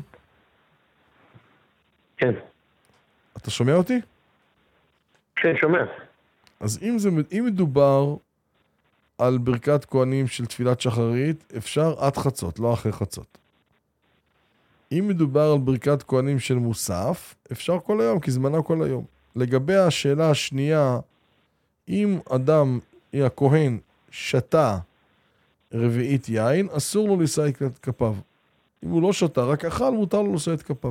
כן. אתה שומע אותי? כן, שומע. אז אם זה אם מדובר על ברכת כהנים של תפילת שחרית, אפשר עד חצות, לא אחרי חצות. אם מדובר על ברכת כהנים של מוסף, אפשר כל היום, כי זמנה כל היום. לגבי השאלה השנייה, אם אדם, הכהן, שתה רביעית יין, אסור לו לשא את כפיו. אם הוא לא שתה, רק אכל, מותר לו לשא את כפיו.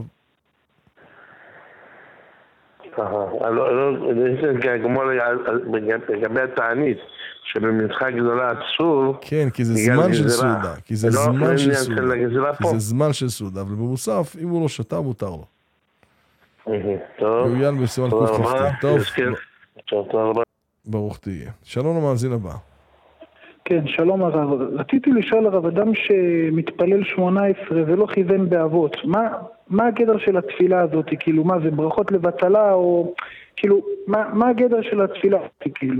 לגבי התענית, שבמנחה גדולה אסור... כן, כי זה זמן של סעודה. כי זה זמן של סעודה. כי זה זמן של סעודה. אבל במוסף, אם הוא לא שתה, מותר לו. טוב. יויין בסימן קוף כפתי. טוב. ברוך תהיה. שלום למאזין הבא. כן, שלום הרב. רציתי לשאול הרב, אדם שמתפלל שמונה עשרה ולא כיוון באבות, מה, מה הגדר של התפילה הזאת? כאילו, מה זה, ברכות לבטלה או... כאילו, מה, מה הגדר של התפילה הזאת, כאילו?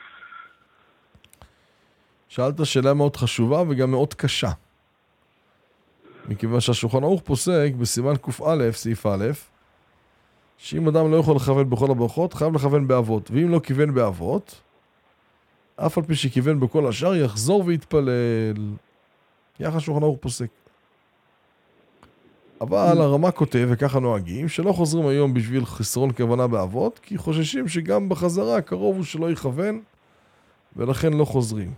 שאלת שאלה מאוד חשובה וגם מאוד קשה. מכיוון שהשולחן ערוך פוסק בסימן ק"א, סעיף א', שאם אדם לא יכול לכוון בכל הברכות, חייב לכוון באבות. ואם לא כיוון באבות, אף על פי שכיוון בכל השאר, יחזור ויתפלל. יחד שולחן ערוך פוסק. אבל הרמה כותב, וככה נוהגים, שלא חוזרים היום בשביל חסרון כוונה באבות, כי חוששים שגם בחזרה הקרוב הוא שלא יכוון, ולכן לא חוזרים.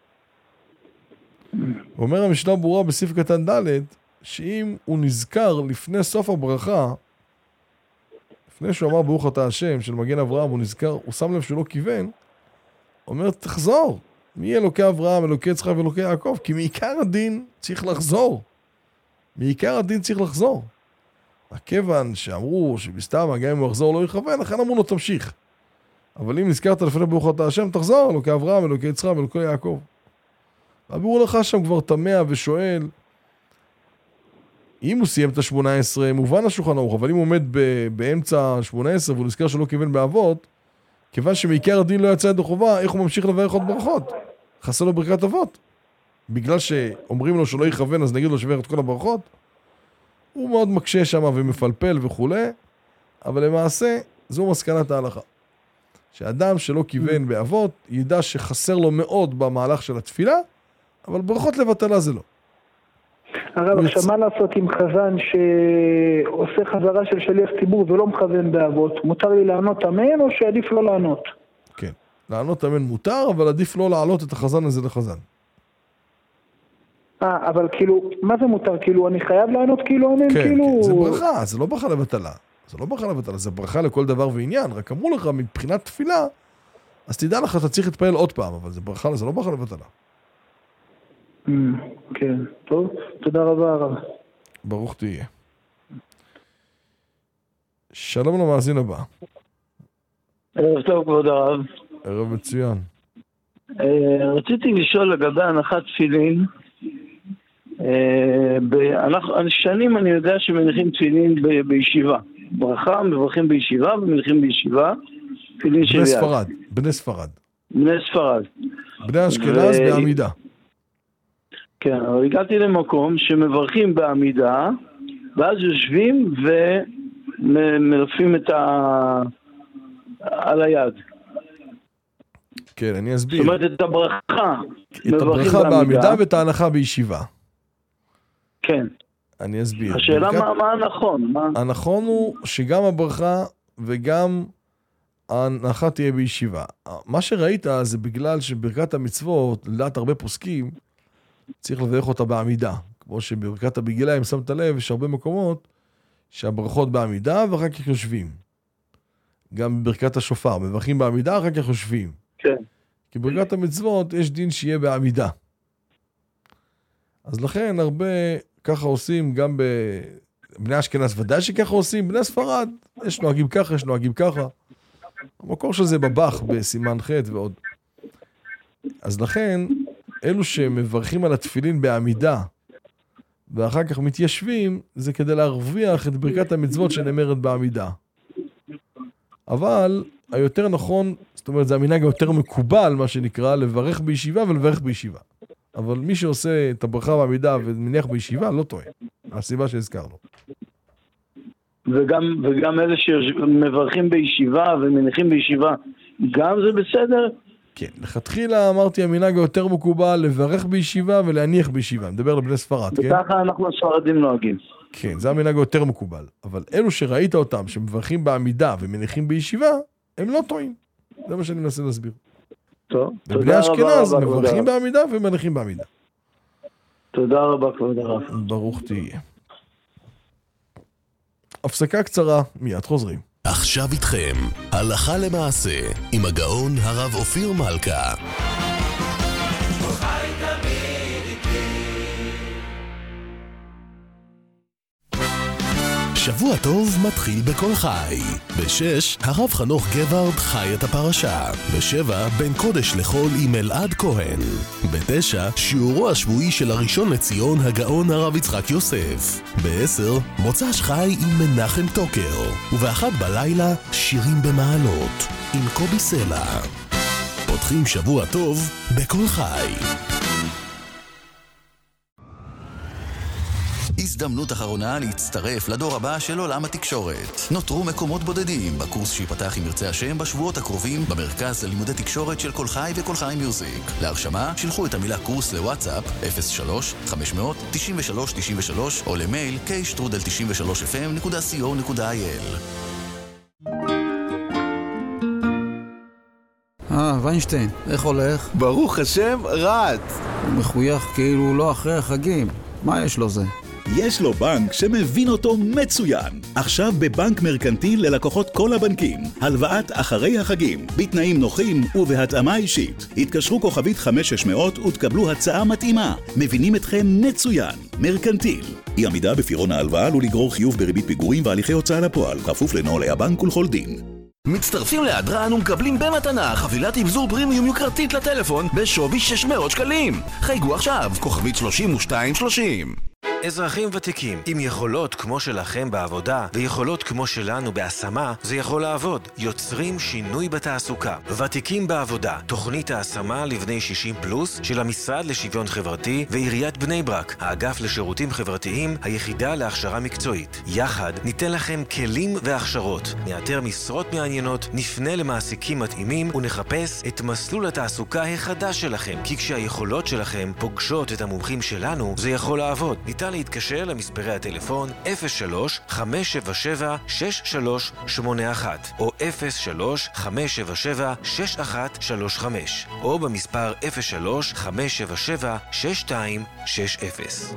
אומר המשנה ברורה בסעיף קטן ד' שאם הוא נזכר לפני סוף הברכה, לפני שהוא אמר ברוך אתה השם של מגן אברהם, הוא נזכר, הוא שם לב שהוא לא כיוון, אומר תחזור, מי אלוקי אברהם, אלוקי יצחק ואלוקי יעקב, כי מעיקר הדין צריך לחזור. מעיקר הדין צריך לחזור. הכיוון שאמרו שבסתם גם אם הוא יחזור לא יכוון, לכן אמרו לו תמשיך. אבל אם נזכרת לפני ברוך אתה השם, תחזור, אלוקי אברהם, אלוקי יצחק ואלוקי יעקב. ואמרו לך שם כבר תמה ושואל, אם הוא סיים את ה-שמונה עשרה, מובן השולחן ערוך, אבל אם הוא עומד באמצע ה-שמונה עשרה והוא נזכר שלא כיוון באבות, כיוון שמעיקר הדין לא יצא ידי חובה, איך הוא ממשיך לברך עוד ברכות? חסר לו ברכת אבות. בגלל שאומרים לו שלא יכוון, אז נגיד לו שברך את כל הברכות. הוא מאוד מקשה שם ומפלפל וכו', אבל למעשה, זו מסקנת ההלכה. שאדם שלא כיוון באבות, ידע שחסר לו מאוד במהלך של התפילה, אבל ברכות לבטלה זה לא. הרב, עכשיו מה לעשות עם חזן שעושה חזרה של שליח ציבור ולא מכוון באבות? מותר לי לענות אמן או שעדיף לא לענות? כן, לענות אמן מותר, אבל עדיף לא לעלות את החזן הזה לחזן. אה, אבל כאילו, מה זה מותר? כאילו, אני חייב לענות כאילו אמן? כן, כאילו... כן, זה ברכה, זה לא ברכה לבטלה. זה לא ברכה לבטלה, זה ברכה לכל דבר ועניין. רק אמרו לך מבחינת תפילה, אז תדע לך, אתה צריך להתפעל עוד פעם, אבל זה ברכה, זה לא ברכה לבטלה. כן, טוב, תודה רבה הרב. ברוך תהיה. שלום למאזין הבא. ערב טוב כבוד הרב. ערב מצוין. רציתי לשאול לגבי הנחת תפילין. שנים אני יודע שמניחים תפילין בישיבה. ברכה, מברכים בישיבה ומניחים בישיבה. תפילין של יד. בני ספרד, בני ספרד. בני ספרד. בני אשכנז בעמידה. כן, אבל הגעתי למקום שמברכים בעמידה, ואז יושבים ומלפים את ה... על היד. כן, אני אסביר. זאת אומרת, את הברכה. את הברכה בעמידה ואת ההנחה בישיבה. כן. אני אסביר. השאלה ברכת... מה, מה הנכון? מה... הנכון הוא שגם הברכה וגם ההנחה תהיה בישיבה. מה שראית זה בגלל שברכת המצוות, לדעת הרבה פוסקים, צריך לברך אותה בעמידה. כמו שבברכת הבגילה, אם שמת לב, יש הרבה מקומות שהברכות בעמידה ואחר כך יושבים. גם בברכת השופר, מברכים בעמידה, אחר כך יושבים. כן. כי בברכת המצוות יש דין שיהיה בעמידה. אז לכן הרבה ככה עושים, גם בבני אשכנז ודאי שככה עושים, בני ספרד, יש נוהגים ככה, יש נוהגים ככה. המקור של זה בבח, בסימן ח' ועוד. אז לכן, אלו שמברכים על התפילין בעמידה, ואחר כך מתיישבים, זה כדי להרוויח את ברכת המצוות שנאמרת בעמידה. אבל היותר נכון, זאת אומרת, זה המנהג היותר מקובל, מה שנקרא, לברך בישיבה ולברך בישיבה. אבל מי שעושה את הברכה בעמידה ומניח בישיבה, לא טועה. הסיבה שהזכרנו. וגם, וגם אלה שמברכים בישיבה ומניחים בישיבה, גם זה בסדר? כן, לכתחילה אמרתי, המנהג היותר מקובל לברך בישיבה ולהניח בישיבה. מדבר לבני ספרד, כן? וככה אנחנו הספרדים נוהגים. כן, זה המנהג היותר מקובל. אבל אלו שראית אותם, שמברכים בעמידה ומניחים בישיבה, הם לא טועים. זה מה שאני מנסה להסביר. טוב, תודה רבה. בני אשכנז מברכים בעמידה ומניחים בעמידה. תודה רבה, כבוד הרב. ברוך תהיה. הפסקה קצרה, מיד חוזרים. עכשיו איתכם, הלכה למעשה, עם הגאון הרב אופיר מלכה. שבוע טוב מתחיל בכל חי. בשש, הרב חנוך גווארד חי את הפרשה. בשבע, בין קודש לחול עם אלעד כהן. בתשע, שיעורו השבועי של הראשון לציון הגאון הרב יצחק יוסף. בעשר, מוצ"ש חי עם מנחם טוקר. ובאחת בלילה, שירים במעלות עם קובי סלע. פותחים שבוע טוב בכל חי. הזדמנות אחרונה להצטרף לדור הבא של עולם התקשורת. נותרו מקומות בודדים בקורס שיפתח עם ירצה השם בשבועות הקרובים במרכז ללימודי תקשורת של כל חי וכל חי מיוזיק. להרשמה שלחו את המילה קורס לוואטסאפ אפס שלוש חמש אפס אפס תשע שלוש תשע שלוש או למייל קיי שטרודל תשעים ושלוש אף אם נקודה סי או נקודה איי אל. אה, ויינשטיין, איך הולך? ברוך השם, רץ. הוא מחוייך כאילו לא אחרי החגים. מה יש לו זה? יש לו בנק שמבין אותו מצוין. עכשיו בבנק מרקנטיל ללקוחות כל הבנקים. הלוואת אחרי החגים, בתנאים נוחים ובהתאמה אישית. התקשרו כוכבית חמש שש מאות ותקבלו הצעה מתאימה. מבינים אתכם מצוין. מרקנטיל. אי עמידה בפירעון ההלוואה עלול לגרור חיוב בריבית פיגורים והליכי הוצאה לפועל. כפוף לנוהלי הבנק ולכל דין. מצטרפים להדרן ומקבלים במתנה חבילת אבזור פרימיום יוקרתית לטלפון בשווי שש מאות שקלים. חייגו עכשיו, כוכבית שלושים ושתיים שלושים. אזרחים ותיקים, עם יכולות כמו שלכם בעבודה ויכולות כמו שלנו בהשמה, זה יכול לעבוד. יוצרים שינוי בתעסוקה. ותיקים בעבודה, תוכנית ההשמה לבני שישים פלוס של המשרד לשוויון חברתי ועיריית בני ברק, האגף לשירותים חברתיים, היחידה להכשרה מקצועית. יחד ניתן לכם כלים והכשרות, נאתר משרות מעניינות, נפנה למעסיקים מתאימים ונחפש את מסלול התעסוקה החדש שלכם. כי כשהיכולות שלכם פוגשות את המומחים שלנו, זה יכול לעבוד. ניתן להתקשר למספרי הטלפון אפס שלוש חמש שבע שבע שש שלוש שמונה אחת או אפס שלוש חמש שבע שבע שש אחת שלוש חמש או במספר אפס שלוש חמש שבע שבע שש שתיים שש אפס.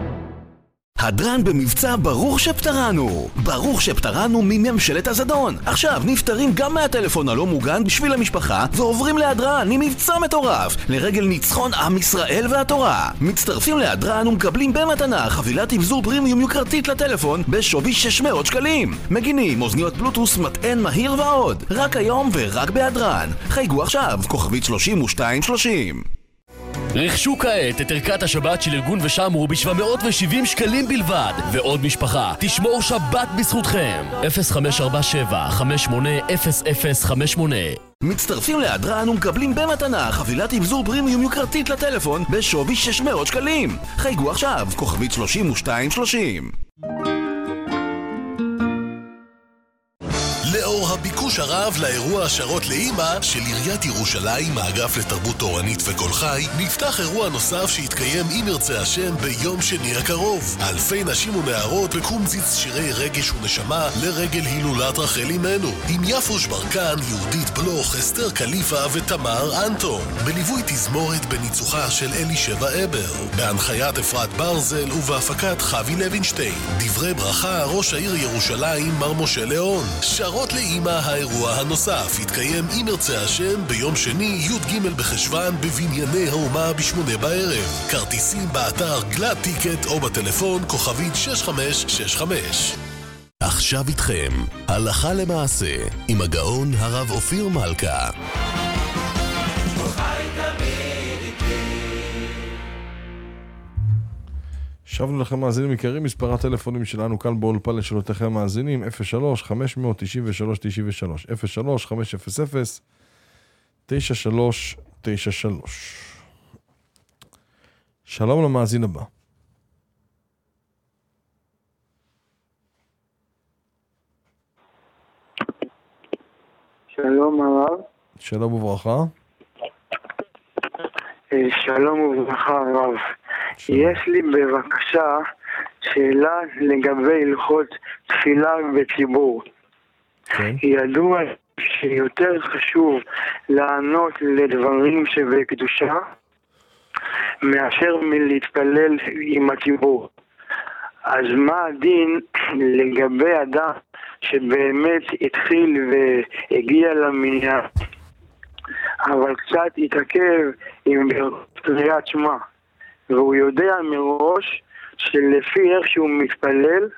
הדרן במבצע ברוך שפטרנו. ברוך שפטרנו מממשלת הזדון. עכשיו נפטרים גם מהטלפון הלא מוגן בשביל המשפחה ועוברים להדרן עם מבצע מטורף לרגל ניצחון עם ישראל והתורה. מצטרפים להדרן ומקבלים במתנה חבילת אבזור פרימיום יוקרתית לטלפון בשווי שש מאות שקלים. מגינים, אוזניות בלוטוס, מטען מהיר ועוד. רק היום ורק בהדרן. חייגו עכשיו, כוכבית שלושים ושתיים שלושים. רכשו כעת את ערכת השבת של ארגון ושמרו ב-שבע מאות ושבעים שקלים בלבד. ועוד משפחה, תשמור שבת בזכותכם. אפס חמש ארבע שבע חמש שמונה אפס אפס חמש שמונה. מצטרפים להדרן ומקבלים במתנה חבילת אבזור פרימיום יוקרתית לטלפון בשווי שש מאות שקלים. חייגו עכשיו, כוכבית שלושים ושתיים שלושים. לאור הביקוש הרב לאירוע השרות לאמא של עיריית ירושלים, האגף לתרבות תורנית וכל חי, נפתח אירוע נוסף שיתקיים אם ירצה השם ביום שני הקרוב. אלפי נשים ונערות בקומציץ שירי רגש ונשמה לרגל הילולת רחל אמנו, עם יפוש ברקן, יהודית בלוך, אסתר קליפה ותמר אנטון, בליווי תזמורת בניצוחה של אלישבע אבר, בהנחיית אפרת ברזל ובהפקת חוי לוינשטיין. דברי ברכה ראש העיר ירושלים מר משה ליאון. שרות לאמא האירוע הנוסף יתקיים אם ירצה השם ביום שני י' ג' בחשוון בבנייני האומה בשמונה בערב. כרטיסים באתר גלד טיקט או בטלפון כוכבית שש חמש שש חמש. עכשיו איתכם הלכה למעשה עם הגאון הרב אופיר מלכה. שבנו לכם מאזינים יקרים, מספר הטלפונים שלנו כאן באולפן לשאלותיכם מאזינים אפס שלוש חמש תשע שלוש תשע שלוש אפס שלוש חמש אפס אפס תשע שלוש תשע שלוש. שלום למאזין הבא. שלום הרב. שלום וברכה. שלום וברכה הרב. יש לי בבקשה שאלה לגבי הלכות תפילה בציבור. כן. ידוע שיותר חשוב לענות לדברים שבקדושה מאשר מלהתפלל עם הציבור. אז מה הדין לגבי אדם שבאמת התחיל והגיע למניין אבל קצת התעכב עם קריאת שמע, והוא יודע מראש שלפי איך שהוא מתפלל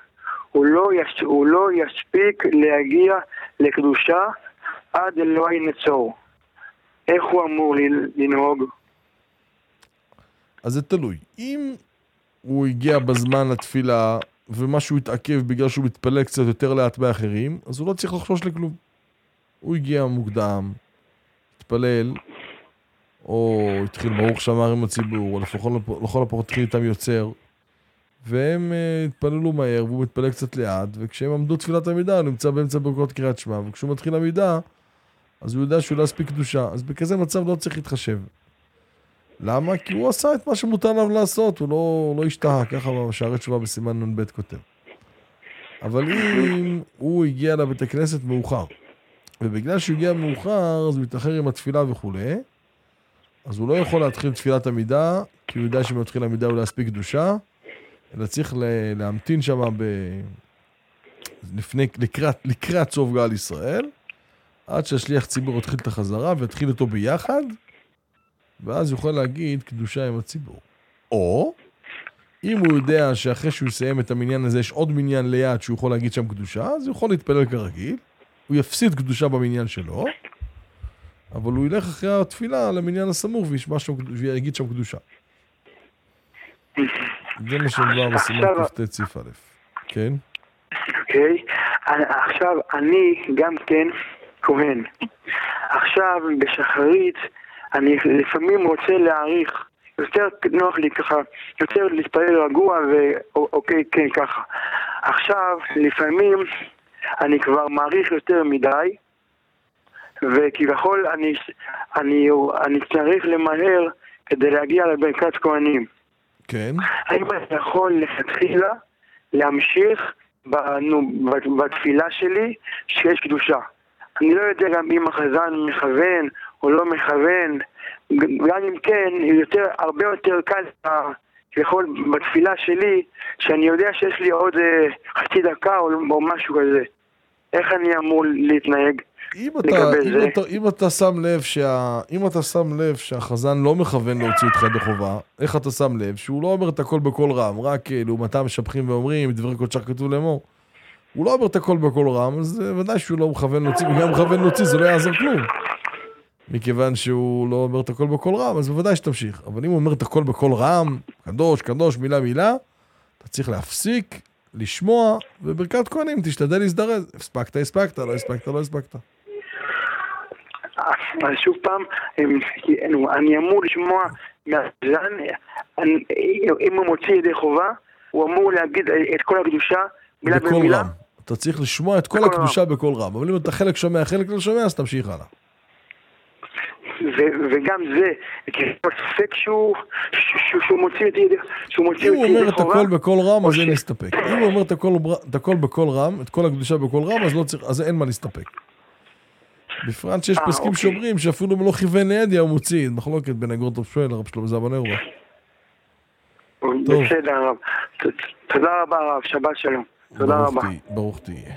הוא לא, יש, הוא לא יספיק להגיע לקדושה עד אלוהי נצור. איך הוא אמור לנהוג? אז זה תלוי. אם הוא הגיע בזמן לתפילה, ומשהו התעכב בגלל שהוא מתפלל קצת יותר לאט באחרים, אז הוא לא צריך לחשוש לכלום. הוא הגיע מוקדם, התפלל, או התחיל ברוך שמר עם הציבור, או לכל הפחות התחיל איתם יוצר, והם uh, התפללו מהר, והוא מתפלל קצת לאט, וכשהם עמדו תפילת עמידה, הוא נמצא באמצע ברכות קריאת שמע, וכשהוא מתחיל עמידה, אז הוא יודע שהוא לא יספיק קדושה. אז בכזה מצב לא צריך להתחשב. למה? כי הוא עשה את מה שמותר עליו לעשות, הוא לא, לא השתהה, ככה בשערי תשובה בסימן נון ב' כותב. אבל אם הוא הגיע לבית הכנסת מאוחר, ובגלל שהוא הגיע מאוחר, אז הוא מתאחר עם התפילה וכו', אז הוא לא יכול להתחיל תפילת עמידה, כי הוא יודע שאם יתחיל עמידה הוא לא יספיק קדושה, אלא צריך להמתין שם ב... לפני, לקראת, לקראת סוף גאל ישראל, עד שהשליח ציבור יתחיל את החזרה ויתחיל אותו ביחד, ואז יוכל להגיד קדושה עם הציבור. או, אם הוא יודע שאחרי שהוא יסיים את המניין הזה, יש עוד מניין ליד שהוא יכול להגיד שם קדושה, אז הוא יכול להתפלל כרגיל, הוא יפסיד קדושה במניין שלו, אבל הוא ילך אחרי התפילה למניין הסמוך ויגיד שם קדושה. זה מה שמדבר בסימן כ"ט סעיף א'. כן? אוקיי. עכשיו, אני גם כן כהן. עכשיו, בשחרית, אני לפעמים רוצה להעריך, יותר נוח לי ככה, יותר להתפלל רגוע, ואוקיי, כן, ככה. עכשיו, לפעמים, אני כבר מעריך יותר מדי, וכביכול אני, אני, אני צריך למהר כדי להגיע לברכת כהנים. כן. האם אני יכול להתחילה להמשיך בתפילה שלי שיש קדושה? אני לא יודע גם אם החזן מכוון או לא מכוון, גם אם כן, יותר, הרבה יותר קל כביכול בתפילה שלי, שאני יודע שיש לי עוד חצי דקה או, או משהו כזה. איך אני אמור להתנהג? אם אתה, אם אתה, אם אתה שם לב שה, אם אתה שם לב שהחזן לא מכוון להוציא אותך בחובה, איך אתה שם לב? שהוא לא אומר את הכל בקול רם, רק לעומתם משבחים ואומרים, דברי קודשך כתוב לאמור. הוא לא אומר את הכל בקול רם, אז ודאי שהוא לא מכוון להוציא, וגם מכוון להוציא, זה לא יעזור כלום. מכיוון שהוא לא אומר את הכל בקול רם, אז בוודאי שתמשיך. אבל אם הוא אומר את הכל בקול רם, קדוש, קדוש, מילה, מילה, אתה צריך להפסיק, לשמוע, וברכת כהנים תשתדל להזדרז. הספקת, הספקת, לא הספקת, לא הספקת. אז שוב פעם, אני אמור לשמוע מהזן, אם הוא מוציא ידי חובה, הוא אמור להגיד את כל הקדושה מילה במילה. רם. אתה צריך לשמוע את כל הקדושה בכל רם. אבל אם אתה חלק שומע, חלק לא שומע, אז תמשיך הלאה. וגם זה, כי יש ספק שהוא מוציא את ידי חובה. אם הוא אומר את הכל בכל רם, אז אין להסתפק. אם הוא אומר את הכל בכל רם, את כל הקדושה בכל רם, אז אין מה להסתפק. בפרט שיש פסקים שאומרים שאפילו אם לא כיוון לידי הוא מוציא, מחלוקת בין אגרות רב שואל לרב שלמה זלמן אוירבך. בסדר רב. תודה רבה רב, שבת שלום. תודה רבה. ברוך תהיה.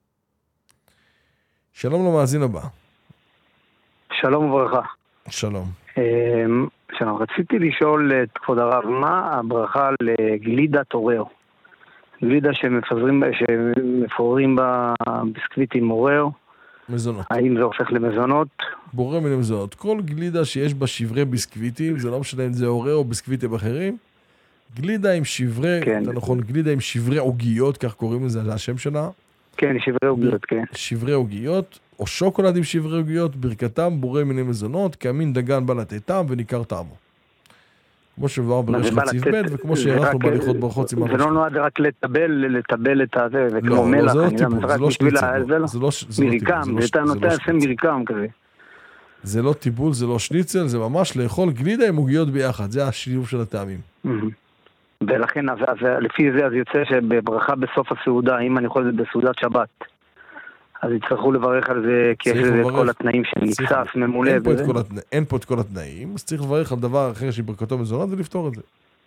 שלום למאזין הבא. שלום וברכה. שלום. שלום, רציתי לשאול את כבוד הרב, מה הברכה לגלידת אוריאו? גלידה שמפוררים בביסקוויט עם אוריאו. מזונות. האם זה הופך למזונות? בורא מן המזונות. כל גלידה שיש בה שברי ביסקוויטים, זה לא משנה אם זה אוריאו או ביסקוויטים אחרים, גלידה עם שברי, כן. אתה נכון, גלידה עם שברי עוגיות, כך קוראים לזה, זה השם שלה. כן, שברי עוגיות, כן. שברי עוגיות, או שוקולד עם שברי עוגיות, ברכתם בורא מיני מזונות, כאמין דגן בא לתת טעם וניכר טעמו. כמו שבואר ברש חציף ב' וכמו שהערכנו בהליכות ברכות סימן. זה לא נועד רק לטבל, לטבל את הזה, וכמו מלח. לא, זה לא טיפול, זה לא שניצל. זה מרקם, אתה נוטה עושה מרקם כזה. זה לא טיפול, זה לא שניצל, זה ממש לאכול גלידה עם עוגיות ביחד, זה השילוב של הטעמים. ולכן, לפי זה, אז יוצא שבברכה בסוף הסעודה, אם אני יכול לזה בסעודת שבת, אז יצטרכו לברך על זה, כי יש לזה את כל התנאים שניצף, ממולא. אין פה את כל התנאים, אז צריך לברך על דבר אחר שברכתו מזונות ולפתור את זה.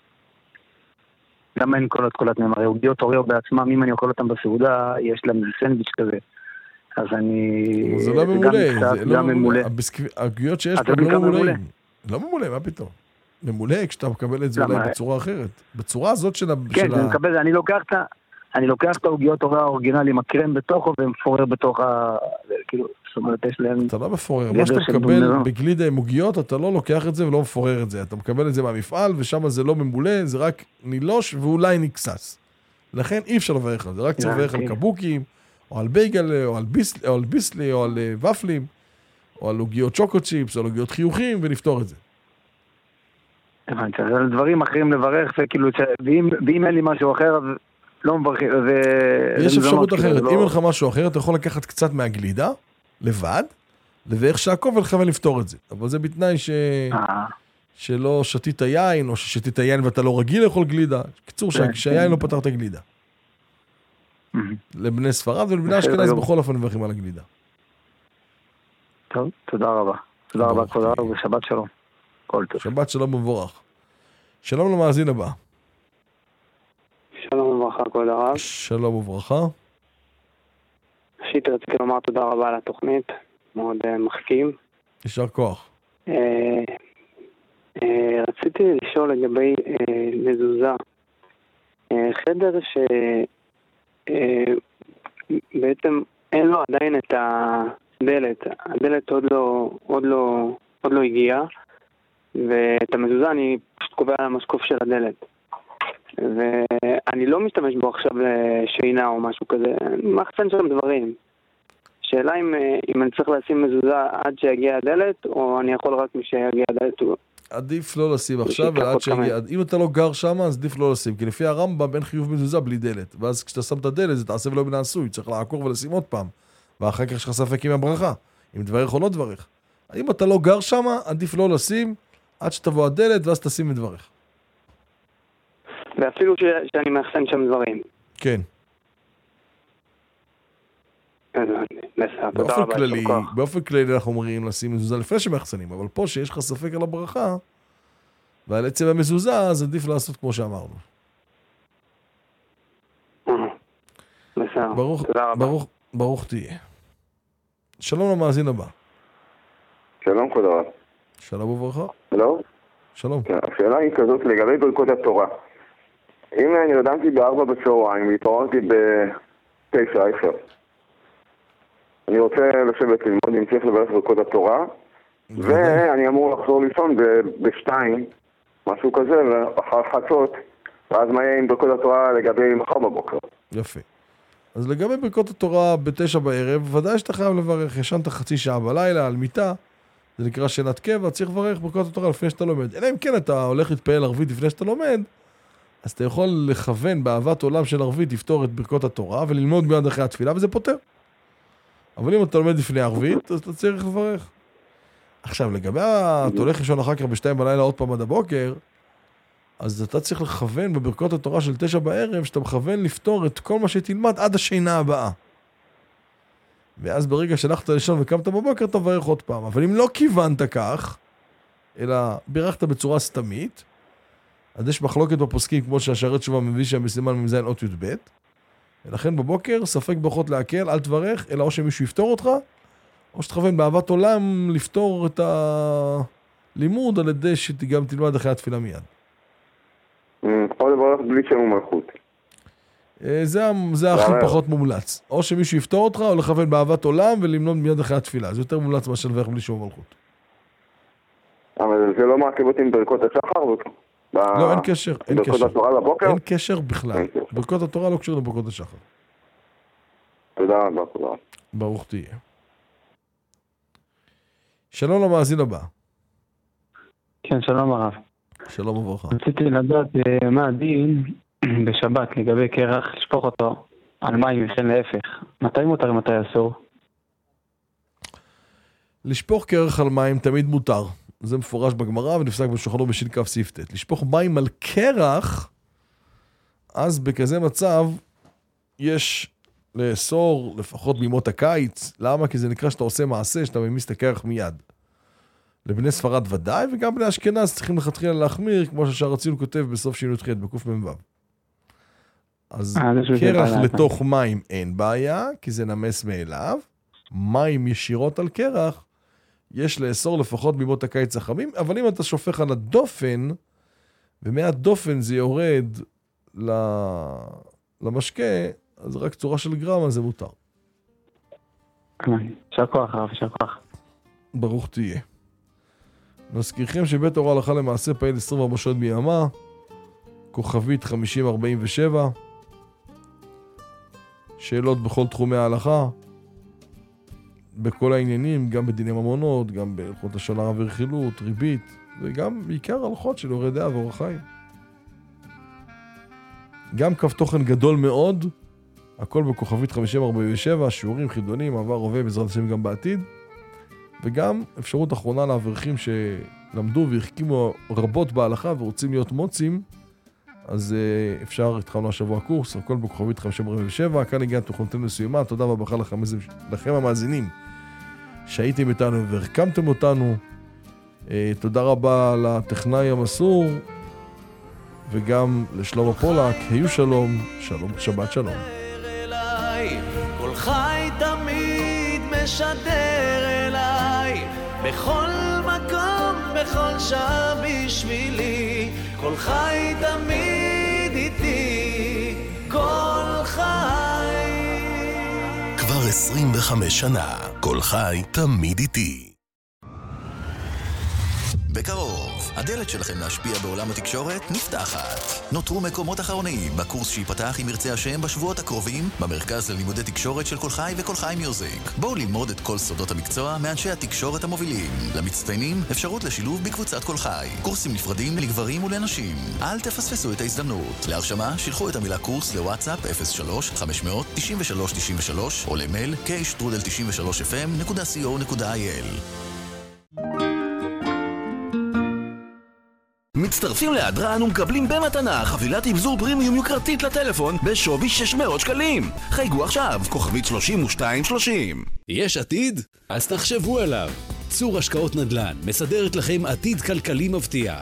למה אין כל את כל התנאים? הרי עוגיות אוריאו בעצמם, אם אני אוכל אותם בסעודה, יש להם סנדוויץ' כזה. אז אני... זה לא ממולא. העוגיות שיש פה לא ממולאים. לא ממולא, מה פתאום? ממולא כשאתה מקבל את זה אולי בצורה אחרת. בצורה הזאת של... כן, אני מקבל, אני לוקח את... אני לוקח את העוגיות תורה האורגינל עם הקרם בתוכו ומפורר בתוך ה... כאילו, זאת אומרת, יש להם... אתה לא מפורר. מה שאתה מקבל בגלידה עם עוגיות, אתה לא לוקח את זה ולא מפורר את זה. אתה מקבל את זה מהמפעל, ושם זה לא ממולא, זה רק נילוש ואולי נקסס. לכן אי אפשר לברך על זה. רק צריך לברך על קבוקים, או על בייגלה, או על ביסלי, או על, ביסלי, או על uh, ופלים, או על עוגיות צ'וקו צ'יפס, או על עוגיות חיוכים, ונפתור את זה. הבנתי, על דברים אחרים לברך, וכאילו, ואם, ואם אין לי משהו אחר, אז לא מברך, ו... יש אפשרות אחרת. אם אין לך משהו אחר, אתה יכול לקחת קצת מהגלידה, לבד, לברך שעקוב ולכוון לפתור את זה. אבל זה בתנאי ש... שלא שתית יין, או ששתית יין ואתה לא רגיל לאכול גלידה. קיצור, שהיין לא פתר את הגלידה. לבני ספרד ולבני אשכנז בכל אופן מברכים על הגלידה. טוב, תודה רבה. תודה רבה, תודה רבה, ושבת שלום. כל טוב. שבת שלום ומבורך. שלום למאזין הבא. שלום וברכה, כבוד הרב. שלום וברכה. ראשית, רציתי לומר תודה רבה על התוכנית, מאוד מחכים. יישר כוח. רציתי לשאול לגבי מזוזה. חדר שבעצם אין לו עדיין את הדלת, הדלת עוד לא, עוד לא, עוד לא הגיעה, ואת המזוזה אני פשוט קובע על המשקוף של הדלת. ואני לא משתמש בו עכשיו לשינה או משהו כזה, אני מחסן שם דברים. שאלה אם, אם אני צריך לשים מזוזה עד שיגיע הדלת, או אני יכול רק משיגיע הדלת. עדיף לא לשים עכשיו, ועד שיגיע. אם אתה לא גר שם, אז עדיף לא לשים, כי לפי הרמב"ם אין חיוב מזוזה בלי דלת. ואז כשאתה שם את הדלת, זה תעשה ולא מן העשוי, צריך לעקור ולשים עוד פעם. ואחר כך יש לך ספק עם הברכה, אם דברך או לא דברך. אם אתה לא גר שם, עדיף לא לשים, עד שתבוא הדלת, ואז תשים את דברך. ואפילו ש... שאני מאחסן שם דברים. כן. באופן כללי, באופן כללי אנחנו אומרים לשים מזוזה לפני שמאחסנים, אבל פה שיש לך ספק על הברכה, ועל עצם המזוזה, אז עדיף לעשות כמו שאמרנו. ברוך, ברוך, ברוך תהיה. שלום למאזין הבא. שלום כבוד הרב. שלום וברכה. שלום. שלום. השאלה היא כזאת לגבי ברכות התורה. אם אני נרדמתי בארבע בצהריים והתעוררתי בתשע עשר, אני רוצה לשבת ללמוד אם צריך לברך ברכות התורה, ואני אמור לחזור לישון בשתיים, משהו כזה, אחר חצות, ואז מה יהיה עם ברכות התורה לגבי מחר בבוקר? יפה. אז לגבי ברכות התורה בתשע בערב, ודאי שאתה חייב לברך, ישנת חצי שעה בלילה על מיטה, זה נקרא שנת קבע, צריך לברך ברכות התורה לפני שאתה לומד. אלא אם כן אתה הולך להתפעל ערבית לפני שאתה לומד, אז אתה יכול לכוון באהבת עולם של ערבית, לפתור את ברכות התורה וללמוד מיד אחרי התפילה, וזה פותר. אבל אם אתה לומד לפני ערבית, אז אתה צריך לברך. עכשיו, לגבי, אתה הולך לישון אחר כך בשתיים בלילה עוד פעם עד הבוקר, אז אתה צריך לכוון בברכות התורה של תשע בערב, שאתה מכוון לפתור את כל מה שתלמד עד השינה הבאה. ואז ברגע שהלכת לישון וקמת בבוקר, אתה מברך עוד פעם. אבל אם לא כיוונת כך, אלא בירכת בצורה סתמית, אז יש מחלוקת בפוסקים, כמו שהשערי תשובה מביא שם בסימן ממזיין אות י"ב, ולכן בבוקר ספק ברכות להקל, אל תברך, אלא או שמישהו יפתור אותך, או שתכוון באהבת עולם לפתור את הלימוד על ידי שגם תלמד אחרי התפילה מיד. או לברך בלי שם ומלכות. זה, זה הכי פחות מומלץ. או שמישהו יפתור אותך, או לכוון באהבת עולם ולמנון מיד אחרי התפילה. זה יותר מומלץ מאשר לברך בלי שם ומלכות. אבל זה לא מעכב אותי עם ברכות השחר? לא, אין קשר. אין ברכות קשר. התורה לבוקר? אין קשר בכלל. ברכות התורה לא קשור לברכות השחר. תודה רבה, תודה. ברוך תהיה. שלום למאזין הבא. כן, שלום הרב. שלום וברכה. רציתי לדעת מה הדין בשבת לגבי קרח, לשפוך אותו על מים וכן להפך. מתי מותר ומתי אסור? לשפוך קרח על מים תמיד מותר. זה מפורש בגמרא ונפסק בשולחן ערוך בשין כ' סעיף ט'. לשפוך מים על קרח, אז בכזה מצב יש לאסור לפחות מימות הקיץ. למה? כי זה נקרא שאתה עושה מעשה, שאתה ממיס את הקרח מיד. לבני ספרד ודאי, וגם בני אשכנז צריכים לכתחילה להחמיר, כמו ששער הציון כותב בסוף שינוי ח' בקוף מ"ו. אז קרח לתוך מים אין בעיה, כי זה נמס מאליו. מים ישירות על קרח, יש לאסור לפחות מימות הקיץ החמים, אבל אם אתה שופך על הדופן, ומהדופן זה יורד למשקה, אז רק צורה של גרם, אז זה מותר. יישר כוח, הרב, יישר כוח. ברוך תהיה. נזכירכם שבית אור הלכה למעשה פעיל עשרים וארבע שעות ביממה, כוכבית חמישים ארבעים ושבע, שאלות בכל תחומי ההלכה, בכל העניינים, גם בדיני ממונות, גם בהלכות לשון הרע ורכילות, ריבית, וגם בעיקר הלכות של אורי דעה ואורח חיים. גם קו תוכן גדול מאוד, הכל בכוכבית חמישים ארבעים ושבע, שיעורים, חידונים, עבר הווה בעזרת השם גם בעתיד, וגם אפשרות אחרונה לאברכים שלמדו והחכימו רבות בהלכה ורוצים להיות מוצים, אז uh, אפשר, התחלנו השבוע קורס, הכל בכוכבית חמישים ארבעים ושבע, כאן הגיעה תוכנתנו לסיומה, תודה וברכה לכם, לכם המאזינים שהייתם איתנו והרקמתם אותנו, uh, תודה רבה לטכנאי המסור, וגם לשלמה פולק, היו שלום, שלום, שבת שלום. כל חי תמיד משדר אליי, בכל מקום, בכל שעה בשבילי, כל חי תמיד איתי, כל חי. כבר עשרים וחמש שנה, כל חי תמיד איתי. בקרוב, הדלת שלכם להשפיע בעולם התקשורת נפתחת. נותרו מקומות אחרונים בקורס שיפתח עם ירצה השם בשבועות הקרובים במרכז ללימודי תקשורת של כל חי וכל חי מיוזיק. בואו ללמוד את כל סודות המקצוע מאנשי התקשורת המובילים. למצטיינים אפשרות לשילוב בקבוצת כל חי. קורסים נפרדים לגברים ולנשים. אל תפספסו את ההזדמנות. להרשמה שילחו את המילה קורס לוואטסאפ אפס שלוש חמש אפס אפס תשע שלוש תשע שלוש או למייל קיי שטרודל תשעים ושלוש אף אם נקודה סי או נקודה איי אל. מצטרפים להדרן ומקבלים במתנה חבילת אבזור פרימיום יוקרתית לטלפון בשווי שש מאות שקלים. חייגו עכשיו, כוכבית שלושים ושתיים שלושים. יש עתיד? אז תחשבו עליו. צור השקעות נדל"ן מסדרת לכם עתיד כלכלי מבטיח.